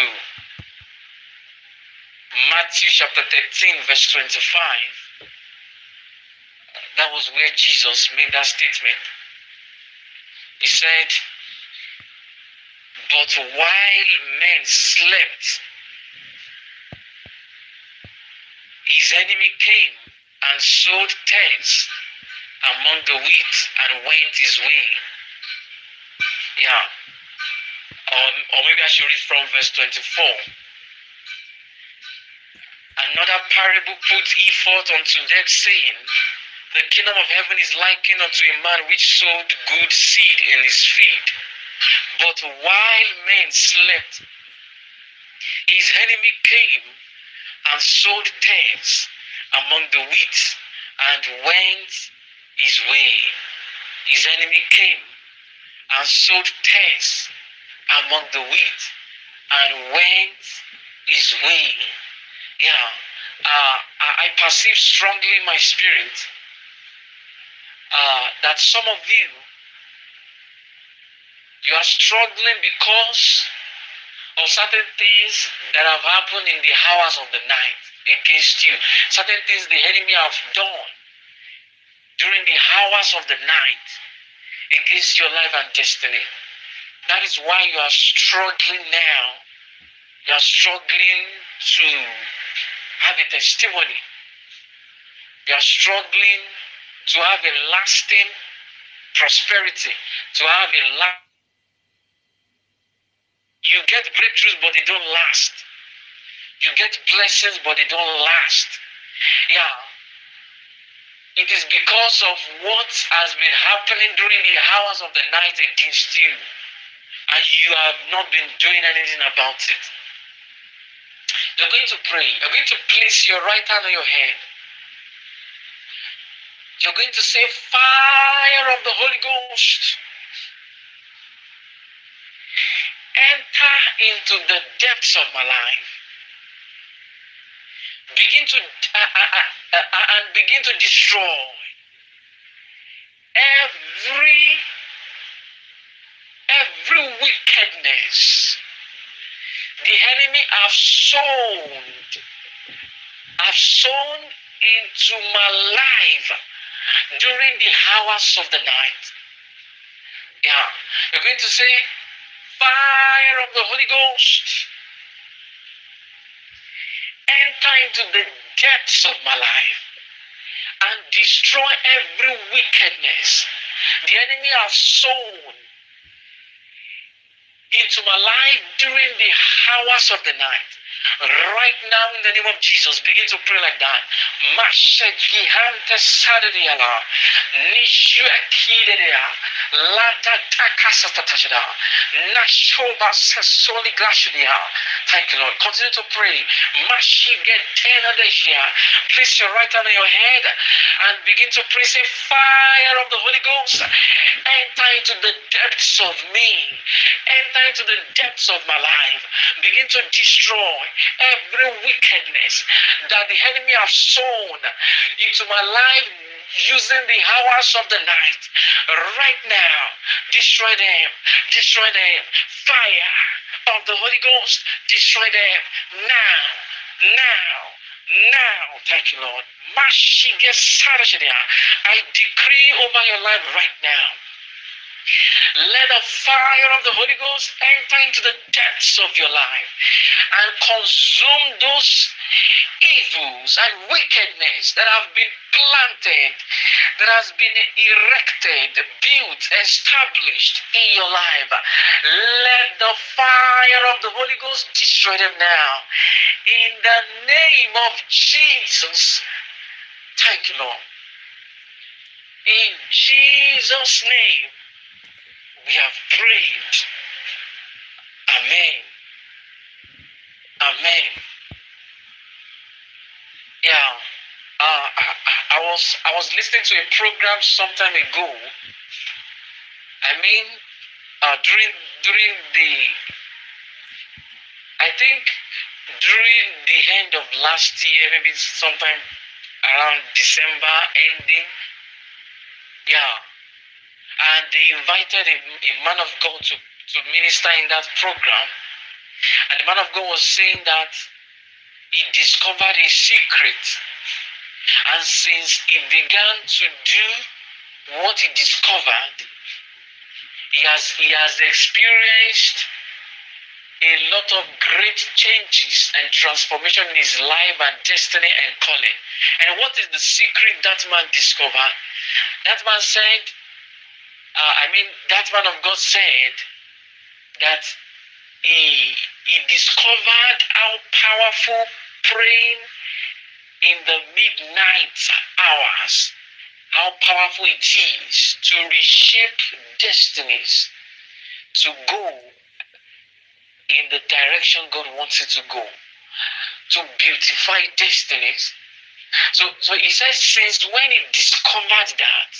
A: Matthew chapter 13, verse 25. That was where Jesus made that statement. He said, but while men slept, his enemy came and sowed tares among the wheat and went his way. Yeah. Or maybe I should read from verse 24. Another parable put he forth unto them, saying, the kingdom of heaven is likened unto a man which sowed good seed in his field. But while men slept, his enemy came and sowed tares among the wheat and went his way. His enemy came and sowed tares among the wheat and went his way. Yeah, I perceive strongly in my spirit that some of you are struggling because of certain things that have happened in the hours of the night against you. Certain things the enemy have done during the hours of the night against your life and destiny. That is why you are struggling now. You are struggling to have a testimony. You are struggling to have a lasting prosperity, to have a you get breakthroughs, but they don't last. You get blessings, but they don't last. Yeah. It is because of what has been happening during the hours of the night against you, and you have not been doing anything about it. You're going to pray. You're going to place your right hand on your head. You're going to say, fire of the Holy Ghost, enter into the depths of my life. Begin to begin to destroy every wickedness the enemy have sown into my life during the hours of the night. Yeah, you're going to say, fire of the Holy Ghost, enter into the depths of my life and destroy every wickedness the enemy has sown into my life during the hours of the night. Right now, in the name of Jesus, begin to pray like that. Mashegihante sadiyala, nishuakidea, lada takasatashida, nashoba sesoli glashudia. Thank you, Lord. Continue to pray. Mashigetenadeshia. Place your right hand on your head and begin to pray. Say, fire of the Holy Ghost, enter into the depths of me, enter into the depths of my life. Begin to destroy every wickedness that the enemy has sown into my life using the hours of the night. Right now, destroy them, destroy them. Fire of the Holy Ghost, destroy them now, now, now. Thank you, Lord. I decree over your life right now. Let the fire of the Holy Ghost enter into the depths of your life and consume those evils and wickedness that have been planted, that has been erected, built, established in your life. Let the fire of the Holy Ghost destroy them now. In the name of Jesus. Thank you, Lord. In Jesus' name, we have prayed. Amen. Amen. Yeah. I was listening to a program some time ago. I mean, during the, I think during the end of last year, maybe sometime around December ending. Yeah. And they invited a man of God to minister in that program. And the man of God was saying that he discovered a secret. And since he began to do what he discovered, he has experienced a lot of great changes and transformation in his life and destiny and calling. And what is the secret that man discovered? That man said, that man of God said that he discovered how powerful praying in the midnight hours, how powerful it is to reshape destinies, to go in the direction God wants it to go, to beautify destinies. So he says, since when he discovered that,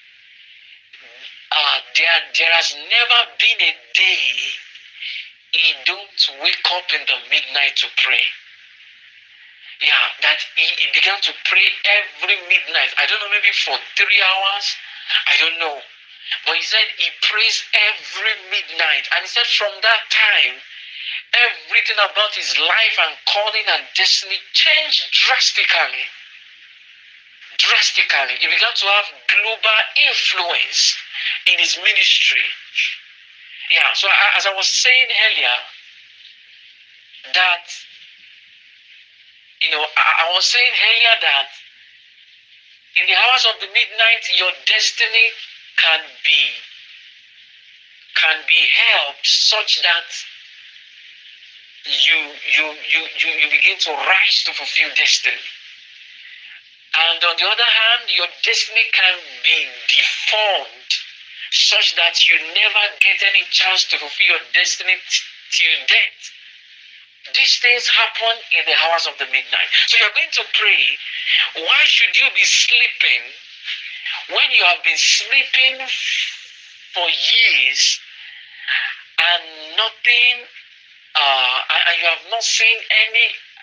A: there has never been a day he don't wake up in the midnight to pray. Yeah, that he began to pray every midnight. I don't know, maybe for 3 hours. I don't know. But he said he prays every midnight. And he said from that time, everything about his life and calling and destiny changed drastically. Drastically. He began to have global influence in his ministry. Yeah, so as I was saying earlier, that, I was saying earlier that in the hours of the midnight, your destiny can be helped such that you begin to rise to fulfill destiny. And on the other hand, your destiny can be deformed such that you never get any chance to fulfill your destiny till death. These things happen in the hours of the midnight. So you're going to pray. Why should you be sleeping when you have been sleeping for years and nothing, and you have not seen any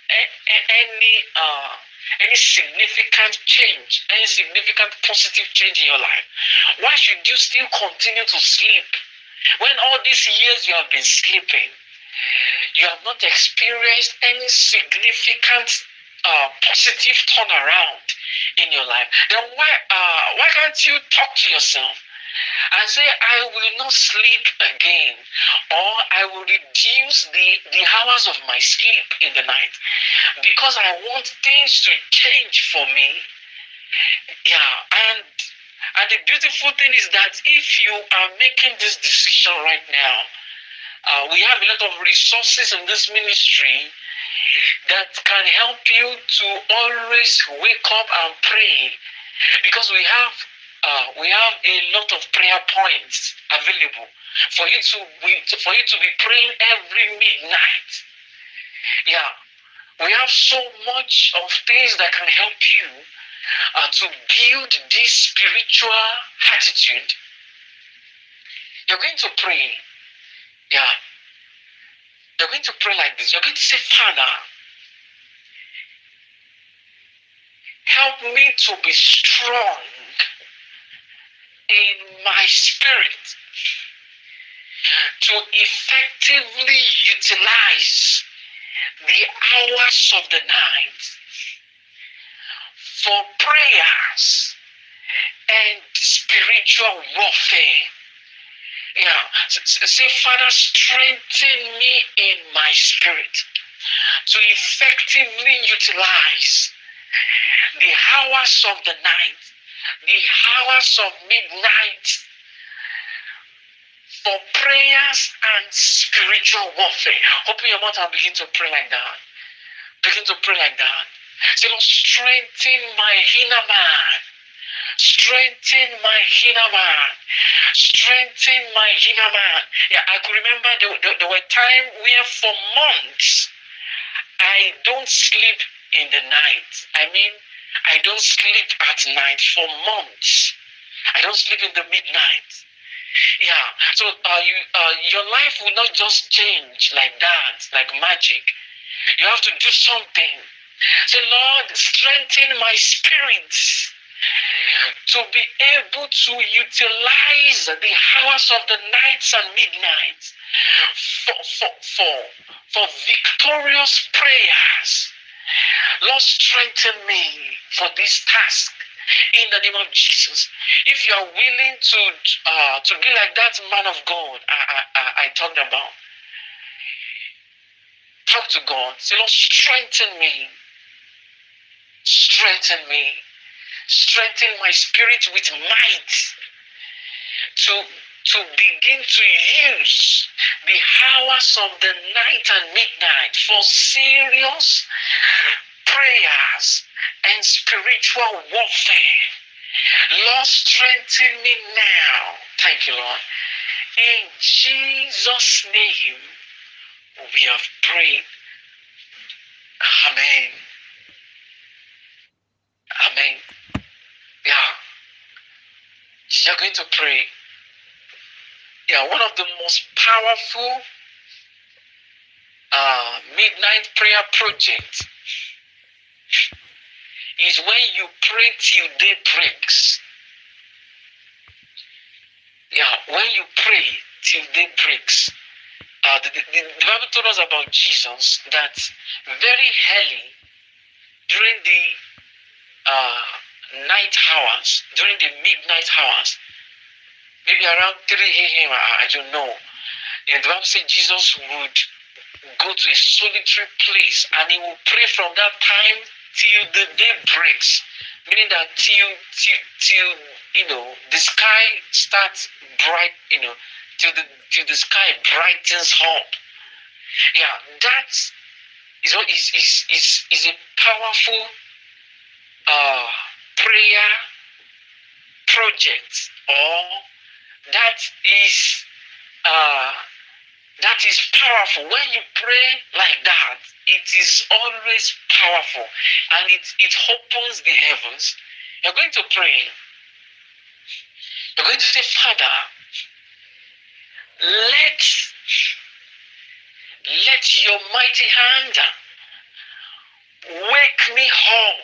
A: significant change, any significant positive change in your life? Why should you still continue to sleep when all these years you have been sleeping? You have not experienced any significant positive turnaround in your life. Then why can't you talk to yourself and say, I will not sleep again, or I will reduce the hours of my sleep in the night because I want things to change for me? Yeah, and the beautiful thing is that if you are making this decision right now, We have a lot of resources in this ministry that can help you to always wake up and pray, because we have a lot of prayer points available for you to be praying every midnight. Yeah, we have so much of things that can help you to build this spiritual attitude. You're going to pray. Yeah, you're going to pray like this. You're going to say, Father, help me to be strong in my spirit to effectively utilize the hours of the night for prayers and spiritual warfare. Yeah, say, Father, strengthen me in my spirit to effectively utilize the hours of the night, the hours of midnight for prayers and spiritual warfare. Open your mouth and begin to pray like that. Begin to pray like that. Say, Lord, strengthen my inner man. Strengthen my inner man. Strengthen my inner man. Yeah, I could remember there were times where for months I don't sleep in the night. I mean, I don't sleep at night for months. I don't sleep in the midnight. Yeah, so your life will not just change like that, like magic. You have to do something. Say, Lord, strengthen my spirit to be able to utilize the hours of the nights and midnights for victorious prayers. Lord, strengthen me for this task in the name of Jesus. If you are willing to be like that man of God I talked about, talk to God. Say, Lord, strengthen me. Strengthen me. Strengthen my spirit with might to begin to use the hours of the night and midnight for serious prayers and spiritual warfare. Lord, strengthen me now. Thank you, Lord. In Jesus' name, we have prayed. Amen. Amen. Yeah. You're going to pray. Yeah, one of the most powerful midnight prayer projects is when you pray till day breaks. Yeah, when you pray till day breaks. The Bible told us about Jesus that very early during the night hours, during the midnight hours, maybe around 3 a.m., I don't know. And the Bible said Jesus would go to a solitary place and he will pray from that time till the day breaks, meaning that till the sky starts bright, till the sky brightens up. Yeah, that is what is a powerful prayer project, or that is powerful. When you pray like that, it is always powerful, and it opens the heavens. You're going to pray. You're going to say, Father, let your mighty hand wake me up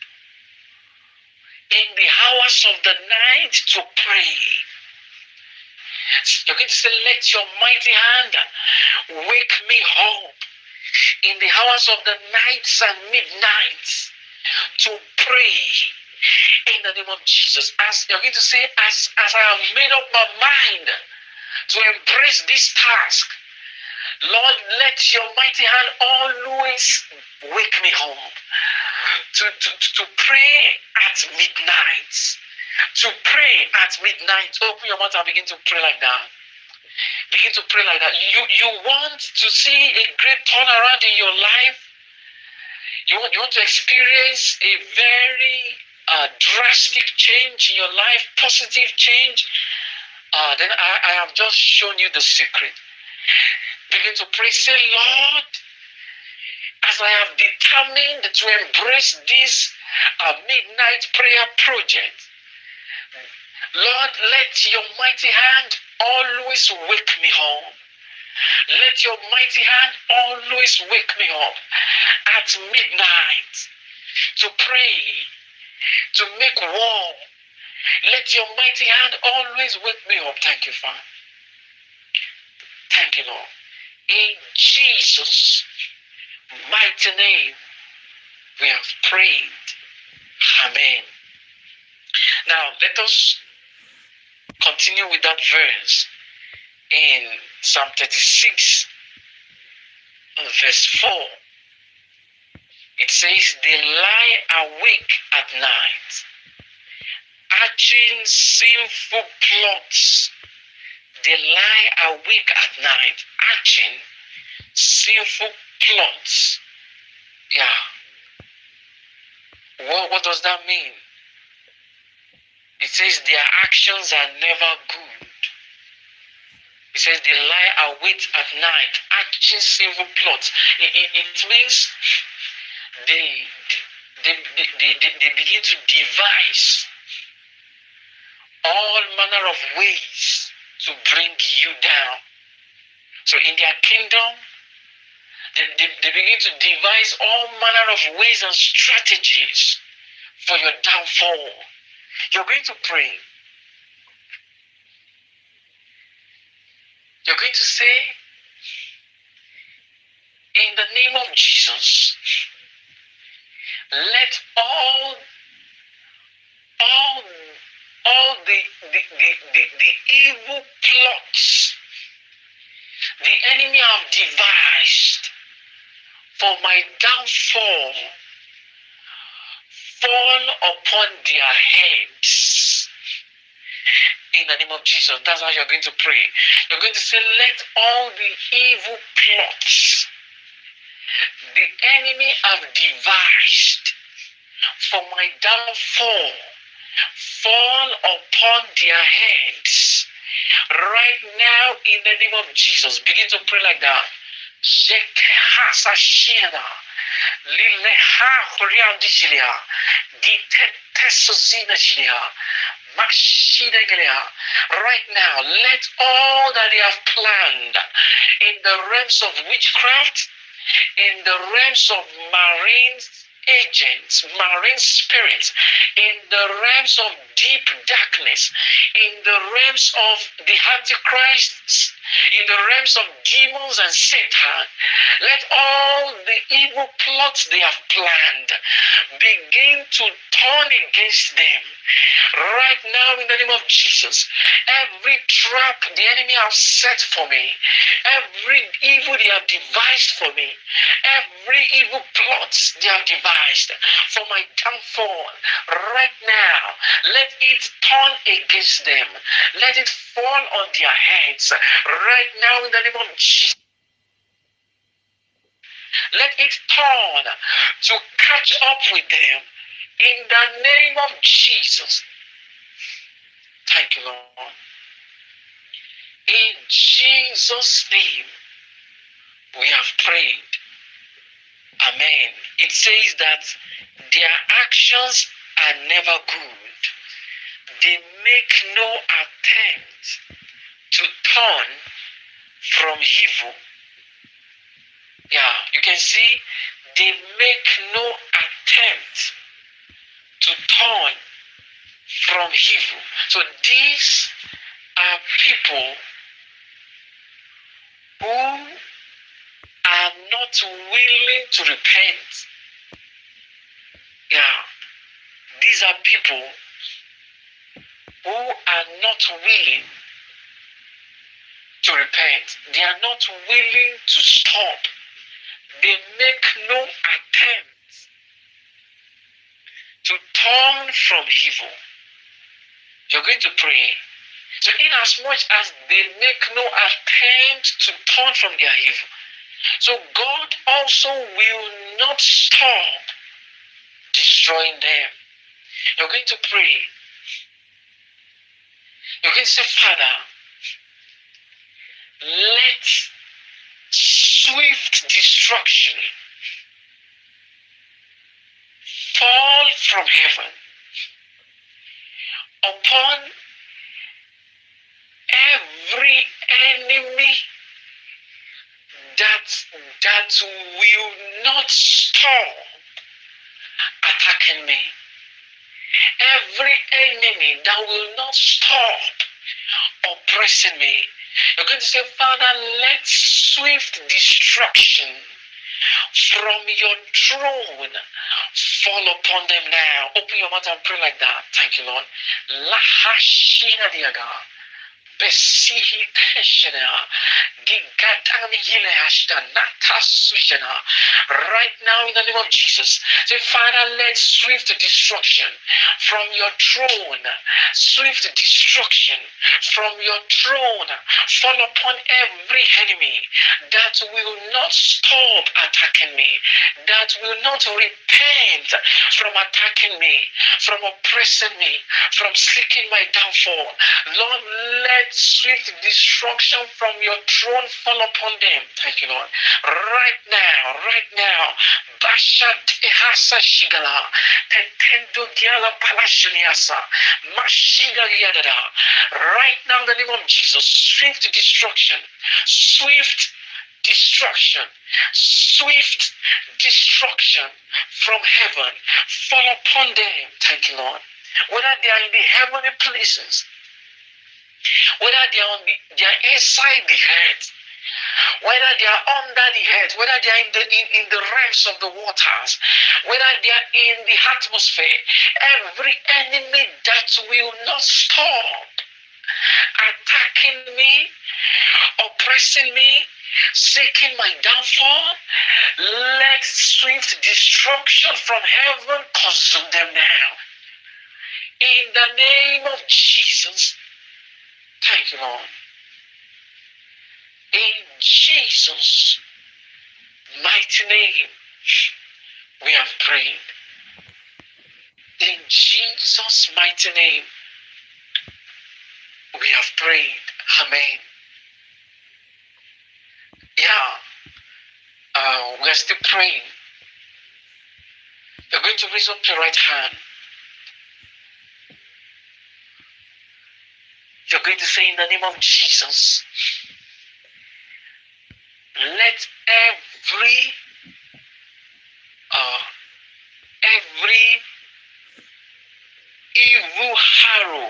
A: in the hours of the night to pray. You're going to say, let your mighty hand wake me up in the hours of the nights and midnights to pray in the name of Jesus. As you're going to say, as I have made up my mind to embrace this task, Lord, let your mighty hand always wake me up to pray at midnight. To pray at midnight. Open your mouth and begin to pray like that. Begin to pray like that. You want to see a great turnaround in your life. You want to experience a very drastic change in your life, positive change. Then I have just shown you the secret. Begin to pray. Say, Lord, as I have determined to embrace this midnight prayer project, Lord, let your mighty hand always wake me up. Let your mighty hand always wake me up at midnight to pray, to make war. Let your mighty hand always wake me up. Thank you, Father. Thank you, Lord. In Jesus' mighty name, we have prayed. Amen. Now, let us continue with that verse in Psalm 36, verse 4. It says, they lie awake at night, hatching sinful plots. They lie awake at night, hatching sinful plots. Yeah. What does that mean? It says their actions are never good. It says they lie awake at night, hatching sinful plots. It means they begin to devise all manner of ways to bring you down. So in their kingdom, they begin to devise all manner of ways and strategies for your downfall. You're going to pray. You're going to say, in the name of Jesus, let all the evil plots the enemy have devised for my downfall fall upon their heads. In the name of Jesus, that's how you're going to pray. You're going to say, let all the evil plots the enemy have devised for my downfall fall upon their heads. Right now, in the name of Jesus, begin to pray like that. Right now, let all that they have planned in the realms of witchcraft, in the realms of marine agents, marine spirits, in the realms of deep darkness, in the realms of the Antichrist, in the realms of demons and Satan, let all the evil plots they have planned begin to turn against them. Right now, in the name of Jesus, every trap the enemy has set for me, every evil they have devised for me, every evil plot they have devised for my downfall, right now, let it turn against them. Let it fall on their heads. Right now, in the name of Jesus, let it turn to catch up with them. In the name of Jesus. Thank you, Lord. In Jesus' name, we have prayed. Amen. It says that their actions are never good. They make no attempt to turn from evil. Yeah, you can see they make no attempt to turn from evil. So these are people who are not willing to repent. Yeah, these are people who are not willing to repent. They are not willing to stop. They make no attempt to turn from evil. You're going to pray. So inasmuch as they make no attempt to turn from their evil, so God also will not stop destroying them. You're going to pray. You're going to say, Father, let swift destruction fall from heaven upon every enemy that will not stop attacking me. Every enemy that will not stop oppressing me. You're going to say, Father, let swift destruction from your throne fall upon them now. Open your mouth and pray like that. Thank you, Lord. Lahashina diaga. Besihi teshena. Gigatani hile hashta. Natasujana. Right now, in the name of Jesus, say, Father, let swift destruction from your throne, swift destruction from your throne fall upon every enemy that will not stop attacking me, that will not repent from attacking me, from oppressing me, from seeking my downfall. Lord, let swift destruction from your throne fall upon them. Thank you, Lord. Right now. Bashat ehasa shigala. Tetendo diala palashiniasa. Mashiga yadada. Right now, in the name of Jesus, swift destruction, swift destruction, swift destruction from heaven fall upon them. Thank you, Lord. Whether they are in the heavenly places, whether they are on they are inside the earth, whether they are under the earth, whether they are in the realms of the waters, whether they are in the atmosphere, every enemy that will not stop attacking me, oppressing me, seeking my downfall, let swift destruction from heaven consume them now. In the name of Jesus. Thank you, Lord. In Jesus' mighty name, we have prayed. In Jesus' mighty name, we have prayed. Amen. We are still praying. You're going to raise up your right hand. You're going to say, in the name of Jesus, let every evil arrow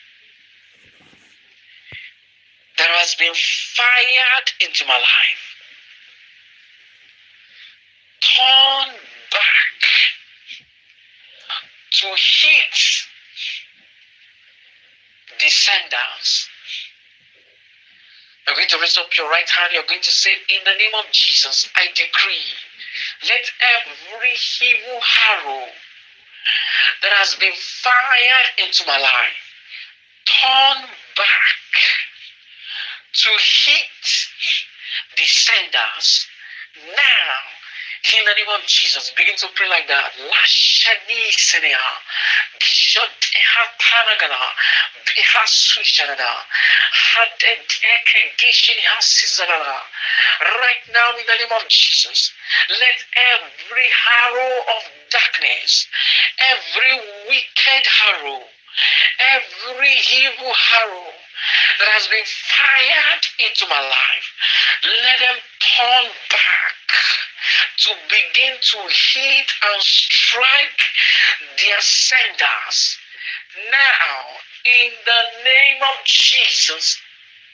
A: that has been fired into my life turn back to hit the senders. You're going to raise up your right hand. You're going to say, in the name of Jesus, I decree, let every evil arrow that has been fired into my life turn back to hit the senders now. In the name of Jesus, begin to pray like that. Lashani Senia, Gishoteha Panagana, Bihasushana, Hadeke Gishin Hasizana. Right now, in the name of Jesus, let every arrow of darkness, every wicked arrow, every evil arrow that has been fired into my life, let them turn back to begin to hit and strike their senders now, in the name of Jesus.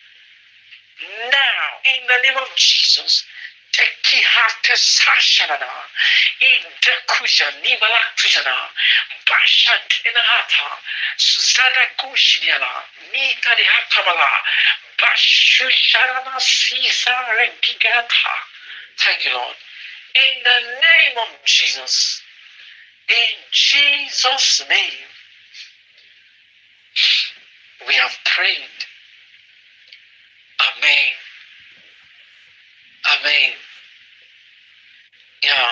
A: Now, in the name of Jesus. Tekihate sashanana, Idekusha Nibalaktushana, Basha Tenahata, Suzada Gushiana, Nita de Hatabala, Bashusharana Sisa Regigata. Thank you, Lord. In the name of Jesus, in Jesus' name, We have prayed. Amen. Amen. Yeah.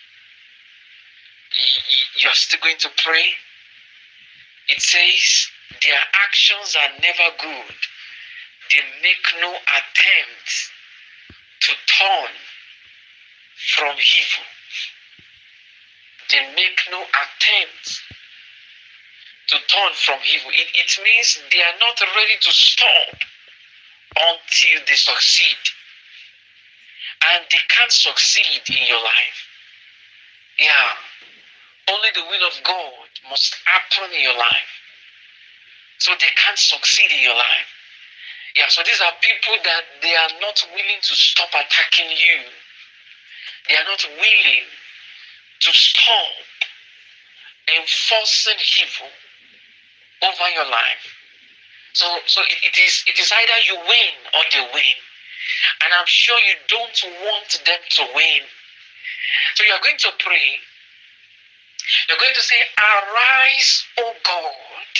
A: You're still going to pray. It says, their actions are never good. They make no attempt to turn from evil. They make no attempt to turn from evil. It means they are not ready to stop until they succeed. And they can't succeed in your life. Yeah. Only the will of God must happen in your life. So they can't succeed in your life. Yeah, so these are people that they are not willing to stop attacking you. They are not willing to stop enforcing evil over your life. So it is either you win or they win. And I'm sure you don't want them to win. So you're going to pray. You're going to say, arise, O God,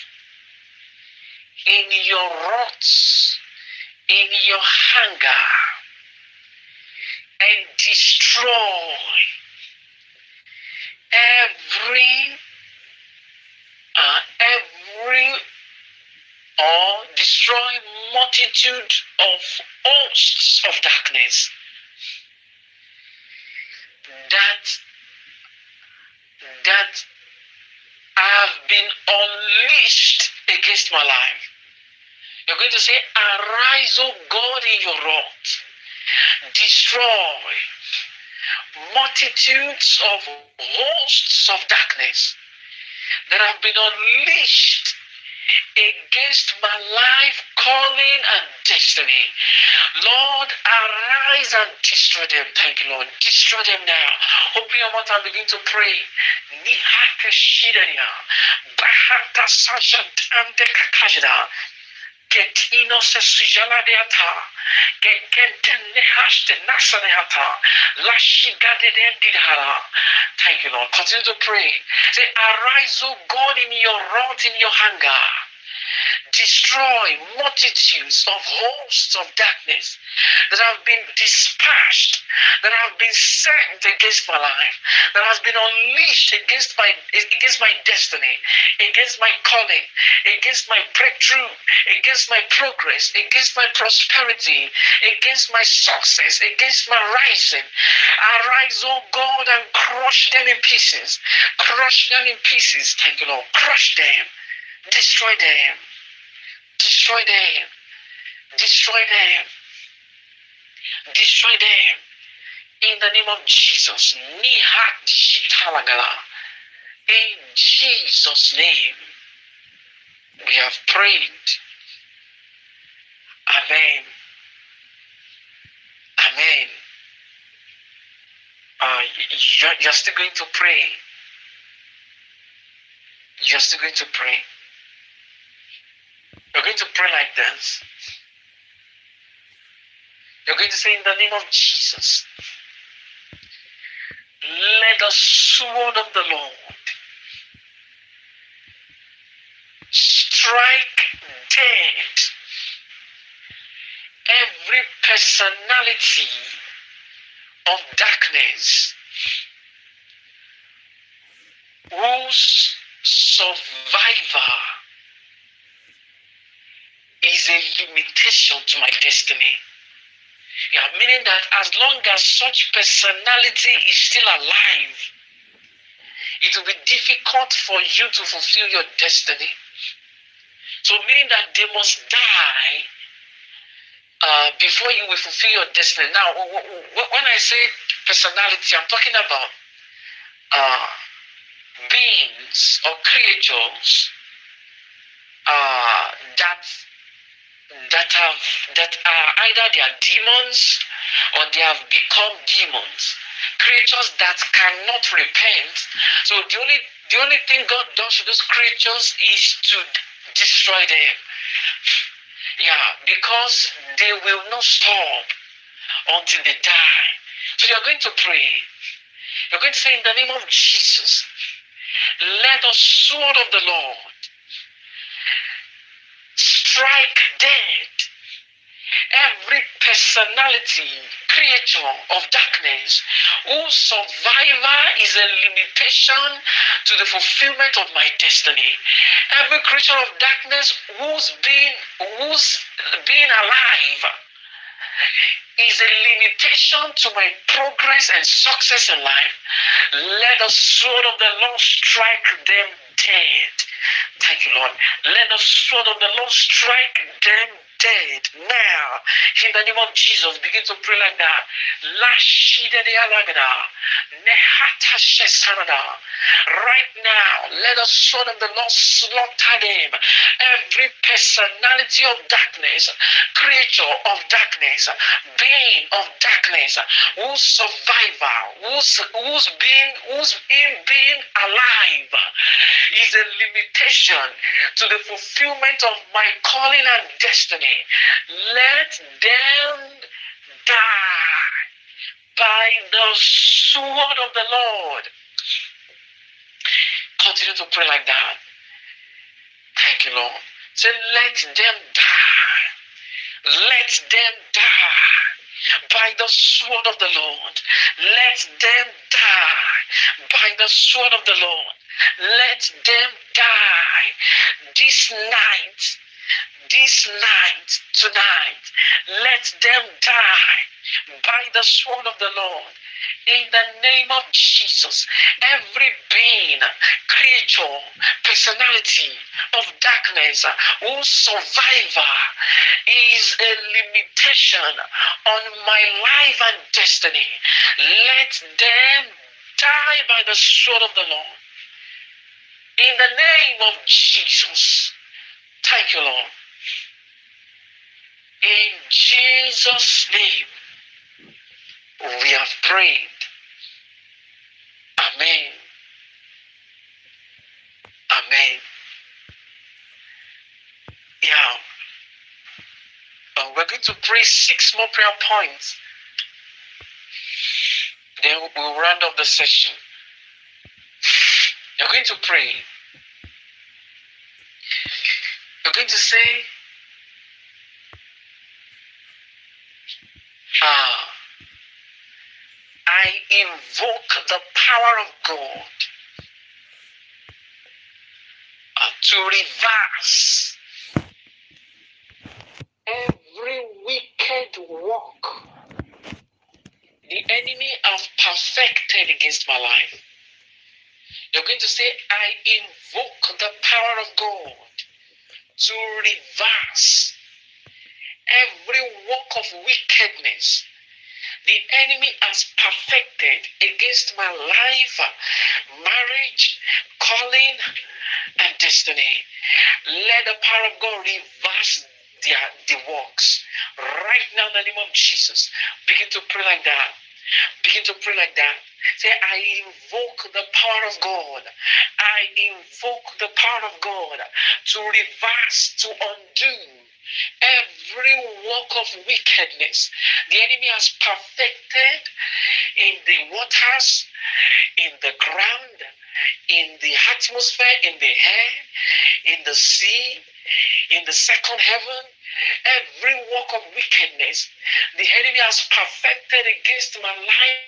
A: in your wrath, in your anger, and destroy every or destroy multitude of hosts of darkness that have been unleashed against my life. You're going to say, arise, O God, in your wrath. Destroy multitudes of hosts of darkness that have been unleashed against my life, calling, and destiny. Lord, arise and destroy them. Thank you, Lord. Destroy them now. Open your mouth and begin to pray. Nihaka shidania. Bahata sajatande kakajda. Getino se sujala deata. Getente nehashte nasaneata. Lashigade dendidhara. Thank you, Lord. Continue to pray. Say, arise, O God, in your wrath, in your anger. Destroy multitudes of hosts of darkness that have been dispatched, that have been sent against my life, that has been unleashed against my destiny, against my calling, against my breakthrough, against my progress, against my prosperity, against my success, against my rising. Arise, O God, and crush them in pieces. Crush them in pieces. Thank you, Lord. Crush them. Destroy them. Destroy them. Destroy them. Destroy them. In the name of Jesus. In Jesus' name. We have prayed. Amen. Amen. You're still going to pray. You're still going to pray. You're going to pray like this. You're going to say, in the name of Jesus, let the sword of the Lord strike dead every personality of darkness whose survivor is a limitation to my destiny. Yeah, meaning that as long as such personality is still alive, it will be difficult for you to fulfill your destiny. So meaning that they must die before you will fulfill your destiny. Now, when I say personality, I'm talking about beings or creatures that are either they are demons or they have become demons. Creatures that cannot repent. So the only thing God does to those creatures is to destroy them. Yeah, because they will not stop until they die. So you're going to pray. You're going to say, in the name of Jesus, let the sword of the Lord strike dead every personality, creature of darkness, whose survivor is a limitation to the fulfillment of my destiny. Every creature of darkness whose being alive is a limitation to my progress and success in life. Let the sword of the Lord strike them dead. Thank you, Lord. Let the sword of the Lord strike them dead now. In the name of Jesus, begin to pray like that. Right now, let the sword of the Lord slaughter them. Every personality of darkness, creature of darkness, being of darkness, whose survivor, whose being alive is a limitation to the fulfillment of my calling and destiny. Let them die by the sword of the Lord. Continue to pray like that. Thank you, Lord. Say, let them die. Let them die by the sword of the Lord. Let them die by the sword of the Lord. Let them die this night. Tonight, let them die by the sword of the Lord. In the name of Jesus, every being, creature, personality of darkness whose survivor is a limitation on my life and destiny, let them die by the sword of the Lord. In the name of Jesus. Thank you, Lord. In Jesus' name, we have prayed. Amen. Amen. Yeah. We're going to pray 6 more prayer points. Then we'll round up the session. You're going to pray. You're going to say, I invoke the power of God to reverse every wicked work the enemy has perfected against my life. You're going to say, I invoke the power of God to reverse every work of wickedness the enemy has perfected against my life, marriage, calling, and destiny. Let the power of God reverse the works. Right now, in the name of Jesus, begin to pray like that. Begin to pray like that. Say, I invoke the power of God. I invoke the power of God to reverse, to undo every work of wickedness the enemy has perfected in the waters, in the ground, in the atmosphere, in the air, in the sea, in the second heaven. Every work of wickedness the enemy has perfected against my life,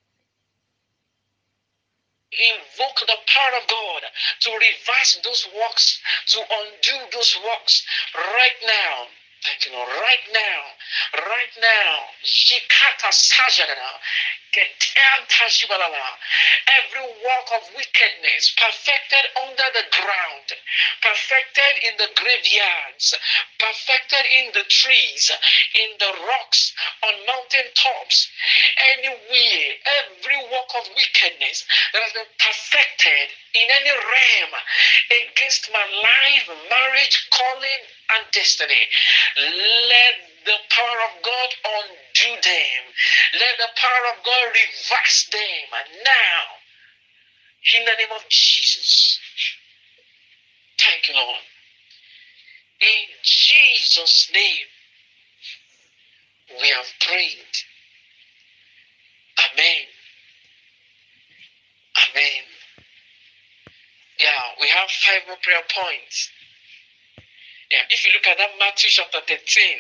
A: invoke the power of God to reverse those works, to undo those works right now. Thank you, Lord. Right now. Jikata sajana. Every work of wickedness perfected under the ground, perfected in the graveyards, perfected in the trees, in the rocks, on mountain tops, anywhere, every work of wickedness that has been perfected in any realm against my life, marriage, calling, and destiny. Let the power of God undo them. Let the power of God reverse them now. In the name of Jesus. Thank you, Lord. In Jesus' name, we have prayed. Amen. Amen. Yeah, we have 5 more prayer points. Yeah, if you look at that Matthew chapter 13,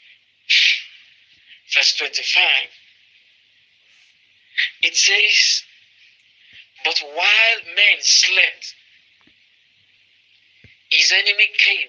A: verse 25, it says, but while men slept, his enemy came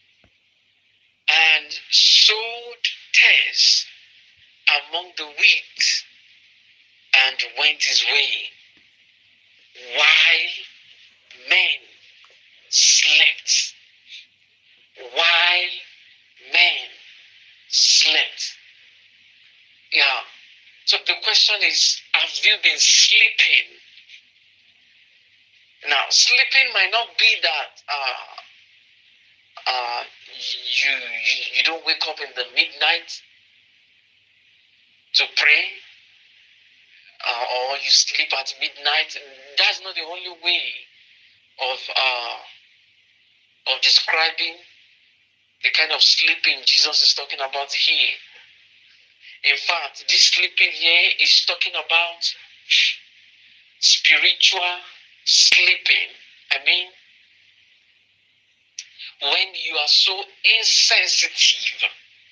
A: and sowed tares among the wheat and went his way. While men slept. While men slept. Yeah. So the question is, have you been sleeping? Now, sleeping might not be that you don't wake up in the midnight to pray, or you sleep at midnight. That's not the only way of describing the kind of sleeping Jesus is talking about here. In fact, this sleeping here is talking about spiritual sleeping. I mean, when you are so insensitive,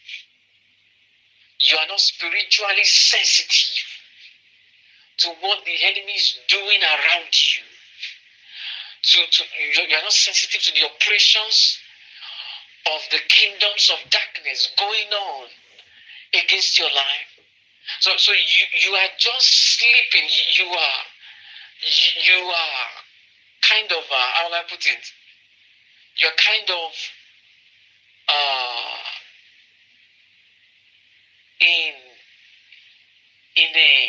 A: you are not spiritually sensitive to what the enemy is doing around you. You are not sensitive to the operations of the kingdoms of darkness going on against your life. So you are just sleeping. You are kind of how will I put it? You're kind of uh, in a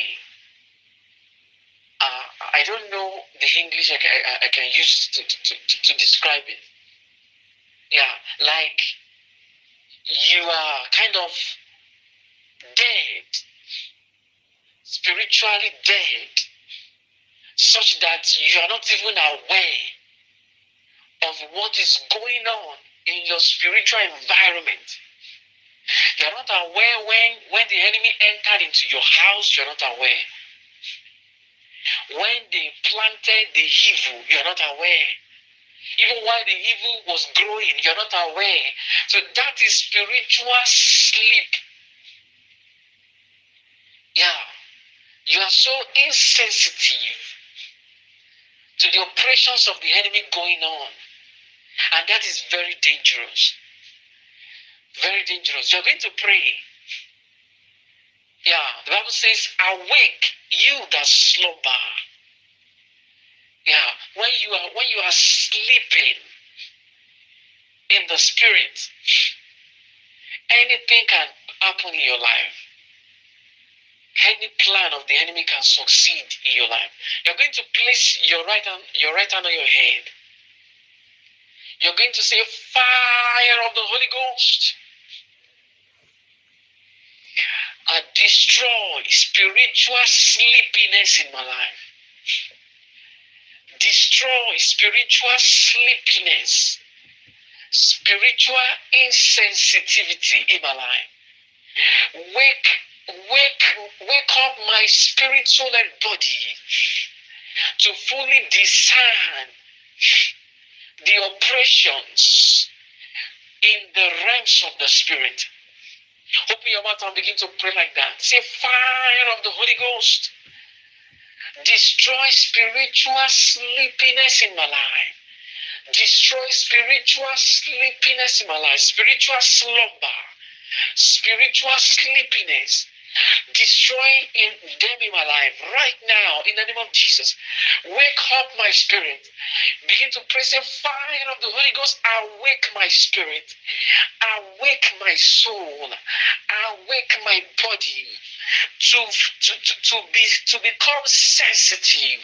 A: I don't know the English I can use to describe it. Yeah, like you are kind of dead, spiritually dead, such that you are not even aware of what is going on in your spiritual environment. You're not aware when the enemy entered into your house, you're not aware. When they planted the evil, you're not aware. Even while the evil was growing, you're not aware. So that is spiritual sleep. Yeah. You are so insensitive to the operations of the enemy going on. And that is very dangerous. Very dangerous. You're going to pray. Yeah. The Bible says, awake, you that slumber. Yeah. When you are sleeping in the spirit, anything can happen in your life. Any plan of the enemy can succeed in your life. You're going to place your right hand on your head. You're going to say, fire of the Holy Ghost, destroy spiritual sleepiness in my life. Destroy spiritual sleepiness, spiritual insensitivity in my life. Wake up my spirit, soul, and body to fully discern the operations in the realms of the spirit. Open your mouth and begin to pray like that. Say, fire of the Holy Ghost, destroy spiritual sleepiness in my life. Destroy spiritual sleepiness in my life. Spiritual slumber. Spiritual sleepiness. Destroy them in my life right now in the name of Jesus. Wake up my spirit. Begin to pray. Say, fire of the Holy Ghost, awake my spirit. Awake my soul. Awake my body to become sensitive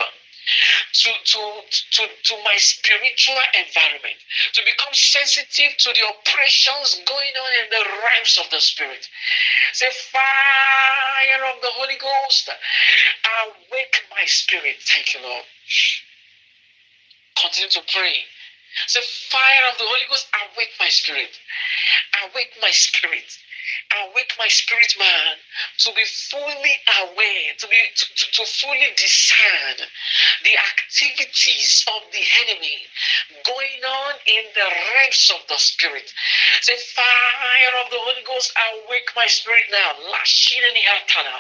A: to my spiritual environment, to become sensitive to the oppressions going on in the realms of the spirit. Say, fire of the Holy Ghost, awake my spirit. Thank you, Lord. Continue to pray. Say, fire of the Holy Ghost, awake my spirit. Awake my spirit. Awake my spirit, man, to be fully aware, to fully discern the activities of the enemy going on in the realms of the spirit. Say, fire of the Holy Ghost, awake my spirit now. Lashini hatana.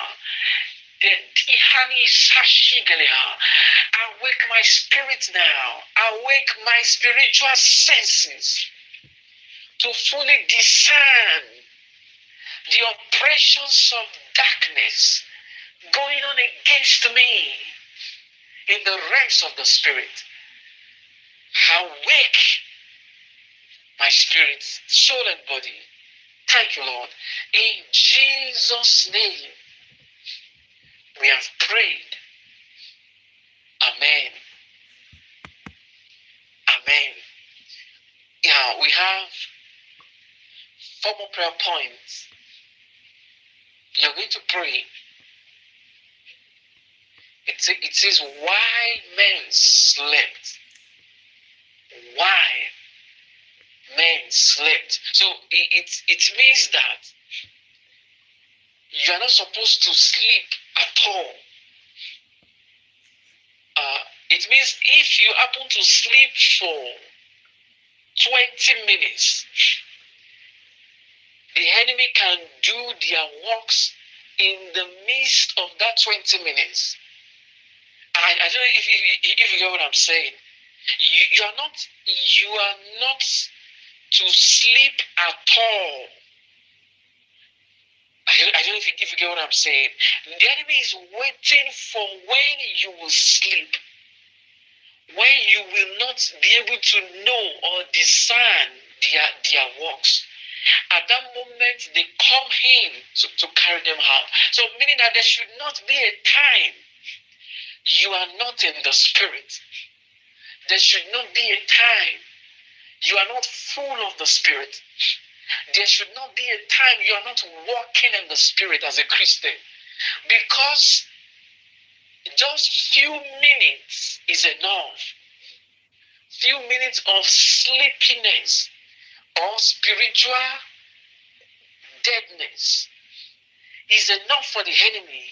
A: Awake my spirit now. Awake my spiritual senses to fully discern the oppressions of darkness going on against me in the realms of the spirit. Awake my spirit, soul, and body. Thank you, Lord. In Jesus' name, we have prayed. Amen. Amen. Yeah, we have 4 more prayer points. You're going to pray. It says, why men slept. Why men slept. So it means that you are not supposed to sleep at all. It means if you happen to sleep for 20 minutes, the enemy can do their works in the midst of that 20 minutes. I don't know if you get what I'm saying. You are not to sleep at all. I don't know if you get what I'm saying. The enemy is waiting for when you will sleep, when you will not be able to know or discern their works. At that moment, they come in to carry them out. So meaning that there should not be a time you are not in the spirit. There should not be a time you are not full of the spirit. There should not be a time you are not walking in the spirit as a Christian. Because just few minutes is enough. Few minutes of sleepiness or spiritual deadness is enough for the enemy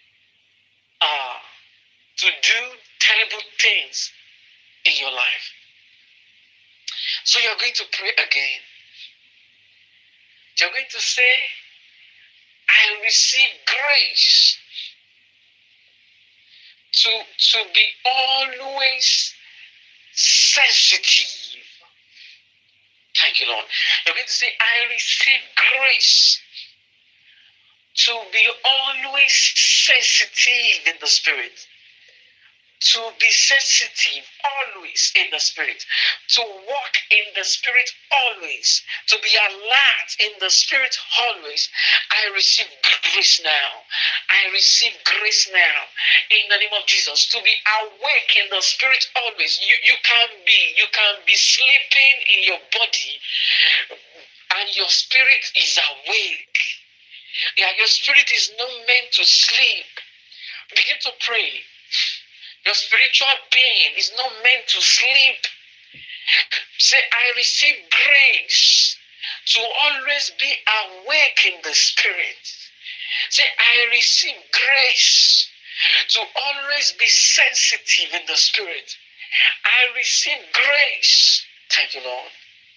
A: to do terrible things in your life. So you're going to pray again. You're going to say, I receive grace to be always sensitive. Thank you, Lord. You're going to say, I receive grace to be always sensitive in the spirit. To be sensitive always in the spirit, to walk in the spirit always, to be alert in the spirit always. I receive grace now. I receive grace now in the name of Jesus, to be awake in the spirit always. You can be sleeping in your body and your spirit is awake. Yeah, your spirit is not meant to sleep. Begin to pray. Your spiritual being is not meant to sleep. Say, I receive grace to always be awake in the spirit. Say, I receive grace to always be sensitive in the spirit. I receive grace, thank you, Lord,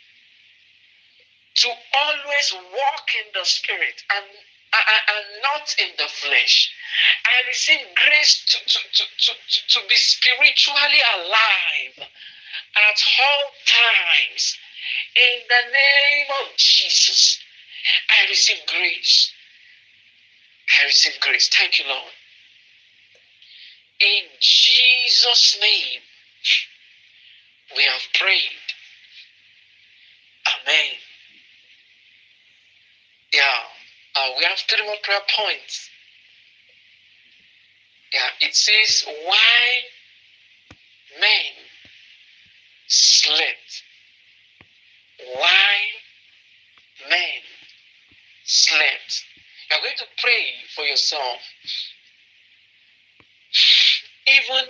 A: to always walk in the spirit and not in the flesh. I receive grace to be spiritually alive at all times. In the name of Jesus, I receive grace. I receive grace. Thank you, Lord. In Jesus' name, we have prayed. Amen. Yeah. We have 3 more prayer points. Yeah, it says, why men slept. Why men slept. You're going to pray for yourself. Even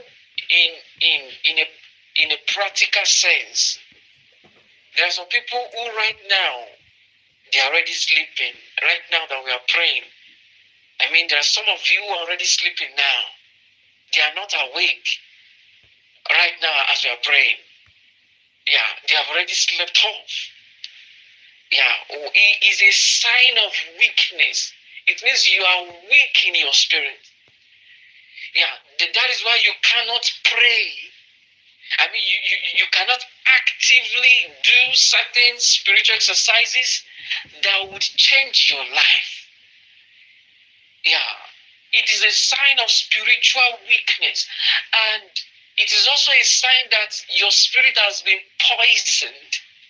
A: in a practical sense, there are some people who right now, they are already sleeping. Right now that we are praying, I mean, there are some of you who are already sleeping now. They are not awake right now as we are praying. Yeah, they have already slept off. Yeah, it is a sign of weakness. It means you are weak in your spirit. Yeah, that is why you cannot pray. I mean, you cannot actively do certain spiritual exercises that would change your life. Yeah, it is a sign of spiritual weakness, and it is also a sign that your spirit has been poisoned.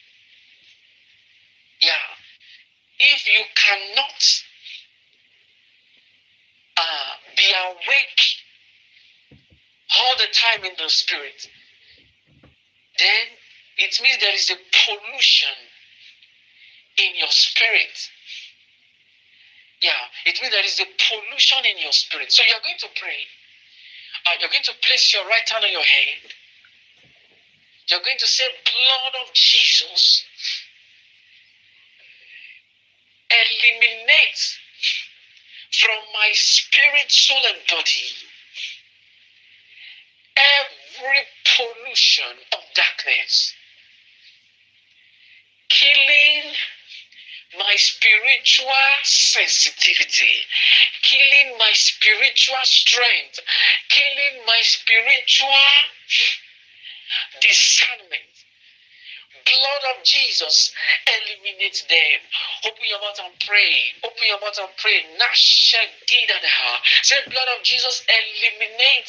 A: Yeah, if you cannot be awake all the time in the spirit, then it means there is a pollution in your spirit. Yeah, it means there is a pollution in your spirit. So you're going to pray. You're going to place your right hand on your head. You're going to say, blood of Jesus, eliminate from my spirit, soul, and body every pollution of darkness, killing my spiritual sensitivity, killing my spiritual strength, killing my spiritual discernment. Blood of Jesus, eliminate them. Open your mouth and pray. Open your mouth and pray. Say, blood of Jesus, eliminate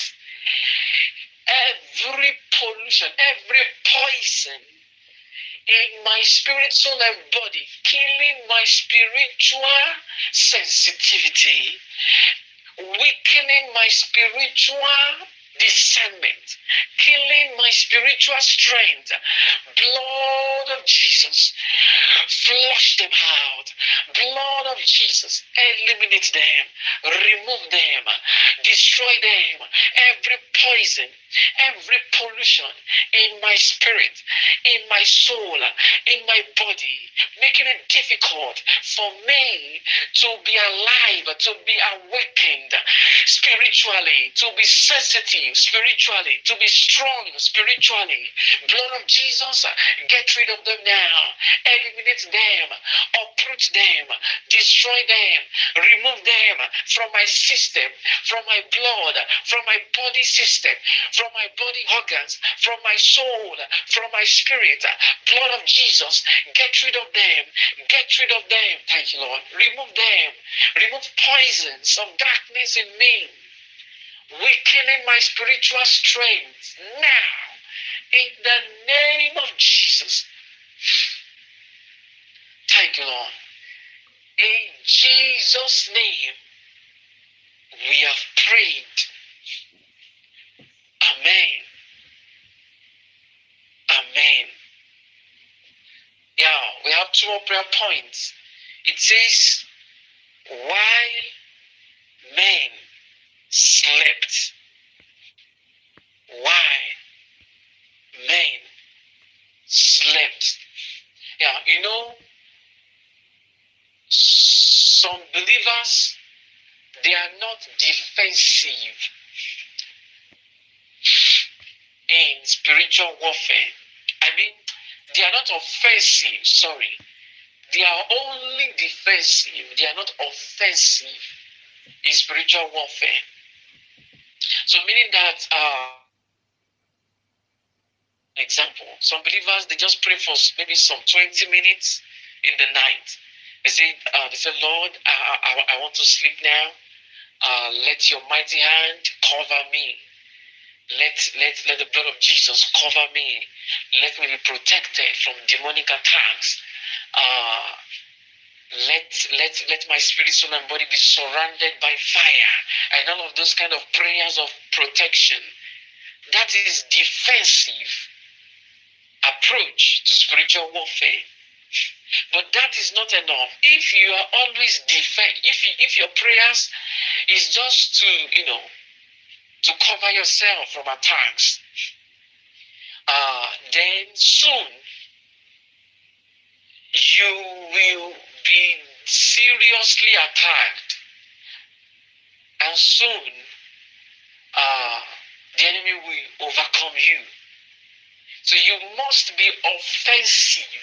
A: every pollution, every poison in my spirit, soul, and body, killing my spiritual sensitivity, weakening my spiritual discernment, killing my spiritual strength. Blood of Jesus, flush them out. Blood of Jesus, eliminate them, remove them, destroy them. Every poison, every pollution in my spirit, in my soul, in my body, making it difficult for me to be alive, to be awakened spiritually, to be sensitive spiritually, to be strong spiritually. Blood of Jesus, get rid of them now. Eliminate them, uproot them, destroy them, remove them from my system, from my blood, from my body system, from my body organs, from my soul, from my spirit. Blood of Jesus, get rid of them, get rid of them. Thank you, Lord. Remove them, remove poisons of darkness in me, weakening my spiritual strength now, in the name of Jesus. Thank you, Lord. In Jesus' name, we have prayed. Amen. Amen. Yeah, we have two more prayer points. It says, while men slept, while men slept. Yeah, you know, some believers, they are not defensive in spiritual warfare. I mean, they are not offensive, sorry. They are only defensive. They are not offensive in spiritual warfare. So meaning that, example, some believers, they just pray for maybe some 20 minutes in the night. They say, Lord, I want to sleep now. Let your mighty hand cover me. Let the blood of Jesus cover me. Let me be protected from demonic attacks. Let my spirit, soul, and body be surrounded by fire, and all of those kind of prayers of protection. That is defensive approach to spiritual warfare. But that is not enough. If you are always if your prayers is just to cover yourself from attacks, then soon you will be seriously attacked, and soon the enemy will overcome you. So you must be offensive.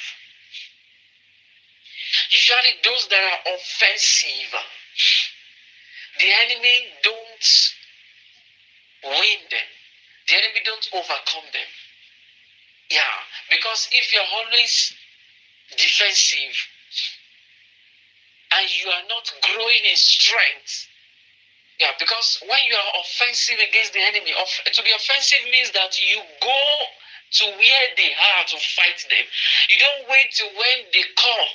A: Usually those that are offensive, the enemy don't win them. The enemy don't overcome them. Yeah, because if you're always defensive and you are not growing in strength, yeah, because when you are offensive against the enemy, to be offensive means that you go to where they are to fight them. You don't wait till when they come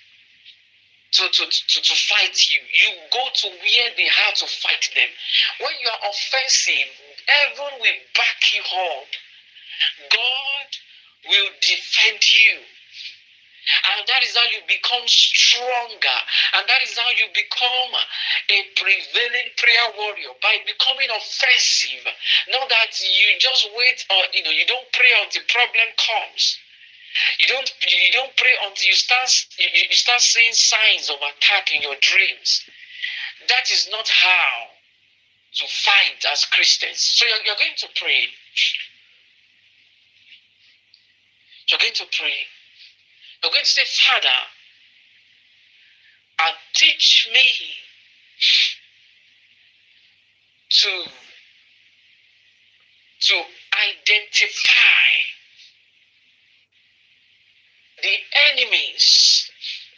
A: to fight you. You go to where they are to fight them. When you are offensive, heaven will back you up. God will defend you. And that is how you become stronger. And that is how you become a prevailing prayer warrior, by becoming offensive. Not that you just wait, or you don't pray until problem comes. You don't pray until you start seeing signs of attack in your dreams. That is not how to fight as Christians. So you're going to pray. You're going to pray. You're going to say, Father, teach me to identify the enemies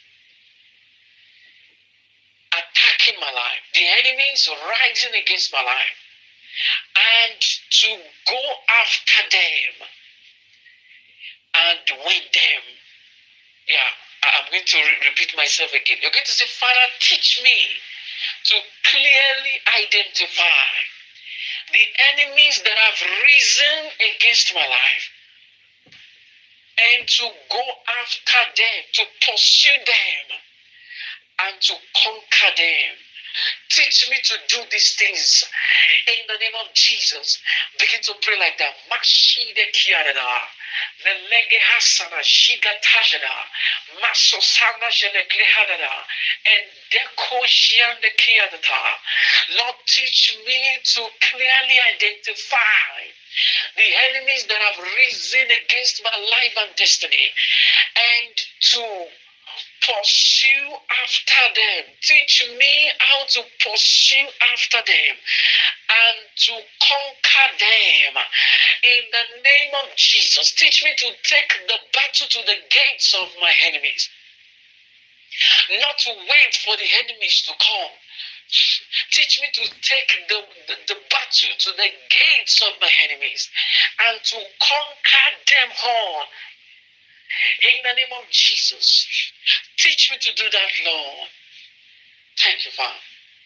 A: attacking my life, the enemies rising against my life, and to go after them and win them. Yeah, I'm going to repeat myself again. You're going to say, Father, teach me to clearly identify the enemies that have risen against my life and to go after them, to pursue them, and to conquer them. Teach me to do these things in the name of Jesus. Begin to pray like that. Mashide kiarada, melege hasana shiga tajada, masosana jeneglehadada, and deko jiande kiadata. Lord, teach me to clearly identify the enemies that have risen against my life and destiny, and to pursue after them. Teach me how to pursue after them and to conquer them in the name of Jesus. Teach me to take the battle to the gates of my enemies, not to wait for the enemies to come. Teach me to take the battle to the gates of my enemies and to conquer them all. In the name of Jesus, teach me to do that, Lord. Thank you, Father.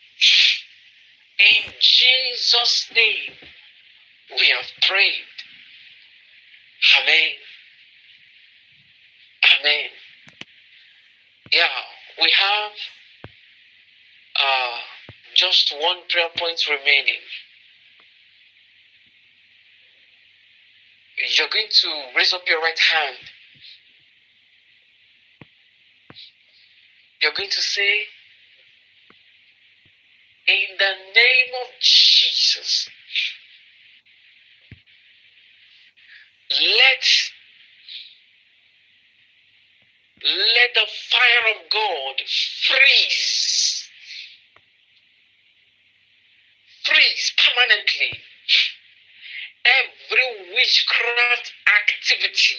A: In Jesus' name, we have prayed. Amen. Amen. Yeah, we have just one prayer point remaining. You're going to raise up your right hand. You're going to say, in the name of Jesus, let the fire of God freeze permanently every witchcraft activity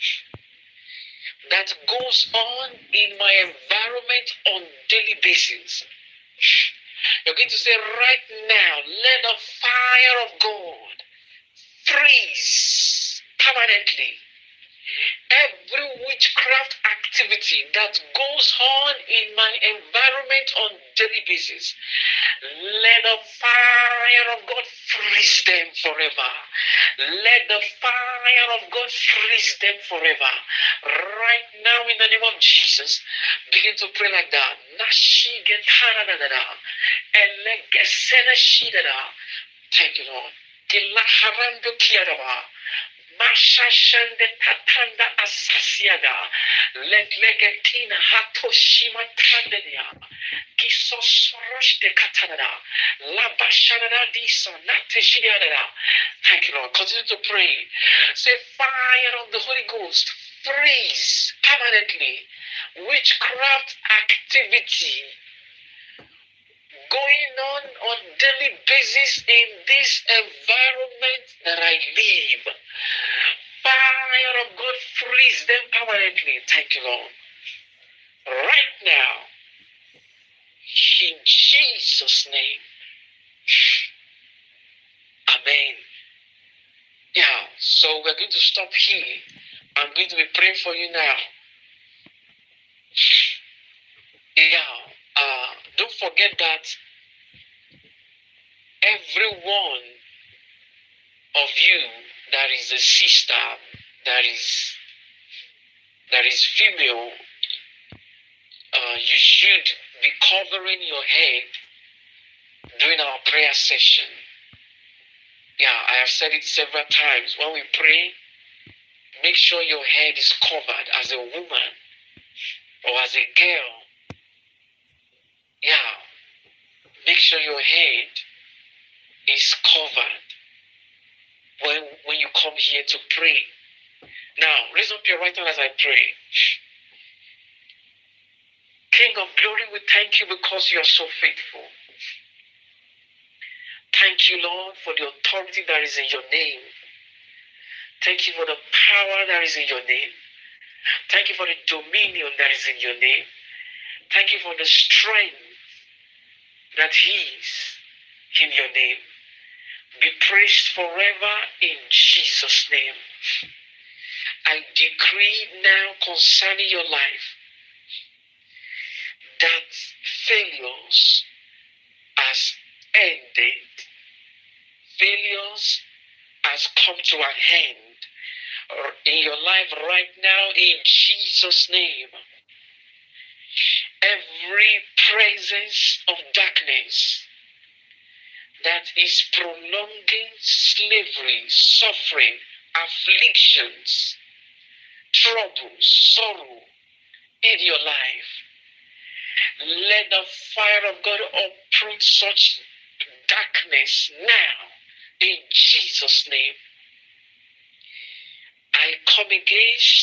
A: that goes on in my environment on daily basis. You're going to say right now, let the fire of God freeze permanently every witchcraft activity that goes on in my environment on daily basis. Let the fire of God freeze them forever. Let the fire of God freeze them forever. Right now, in the name of Jesus, begin to pray like that. Thank you, Lord. Mashashande tatanda asasiada. Leglegetina hatoshima tandenia. Kisosoroshte katanada. Labashanada disa natejiniada. Thank you, Lord. Continue to pray. Say, fire of the Holy Ghost, freeze permanently witchcraft activity going on daily basis in this environment that I live. Fire of God, freeze them permanently. Thank you, Lord. Right now, in Jesus' name. Amen. Yeah, so we're going to stop here. I'm going to be praying for you now. Yeah, don't forget that every one of you that is a sister, that is female, you should be covering your head during our prayer session. Yeah, I have said it several times. When we pray, make sure your head is covered as a woman or as a girl. Yeah, make sure your head is covered when you come here to pray. Now, raise up your right hand as I pray. King of glory, we thank you because you are so faithful. Thank you, Lord, for the authority that is in your name. Thank you for the power that is in your name. Thank you for the dominion that is in your name. Thank you for the strength that is in your name. Be praised forever in Jesus' name. I decree now concerning your life that failures has ended. Failures has come to an end in your life right now in Jesus' name. Every presence of darkness that is prolonging slavery, suffering, afflictions, trouble, sorrow in your life, let the fire of God uproot such darkness now in Jesus' name. I come against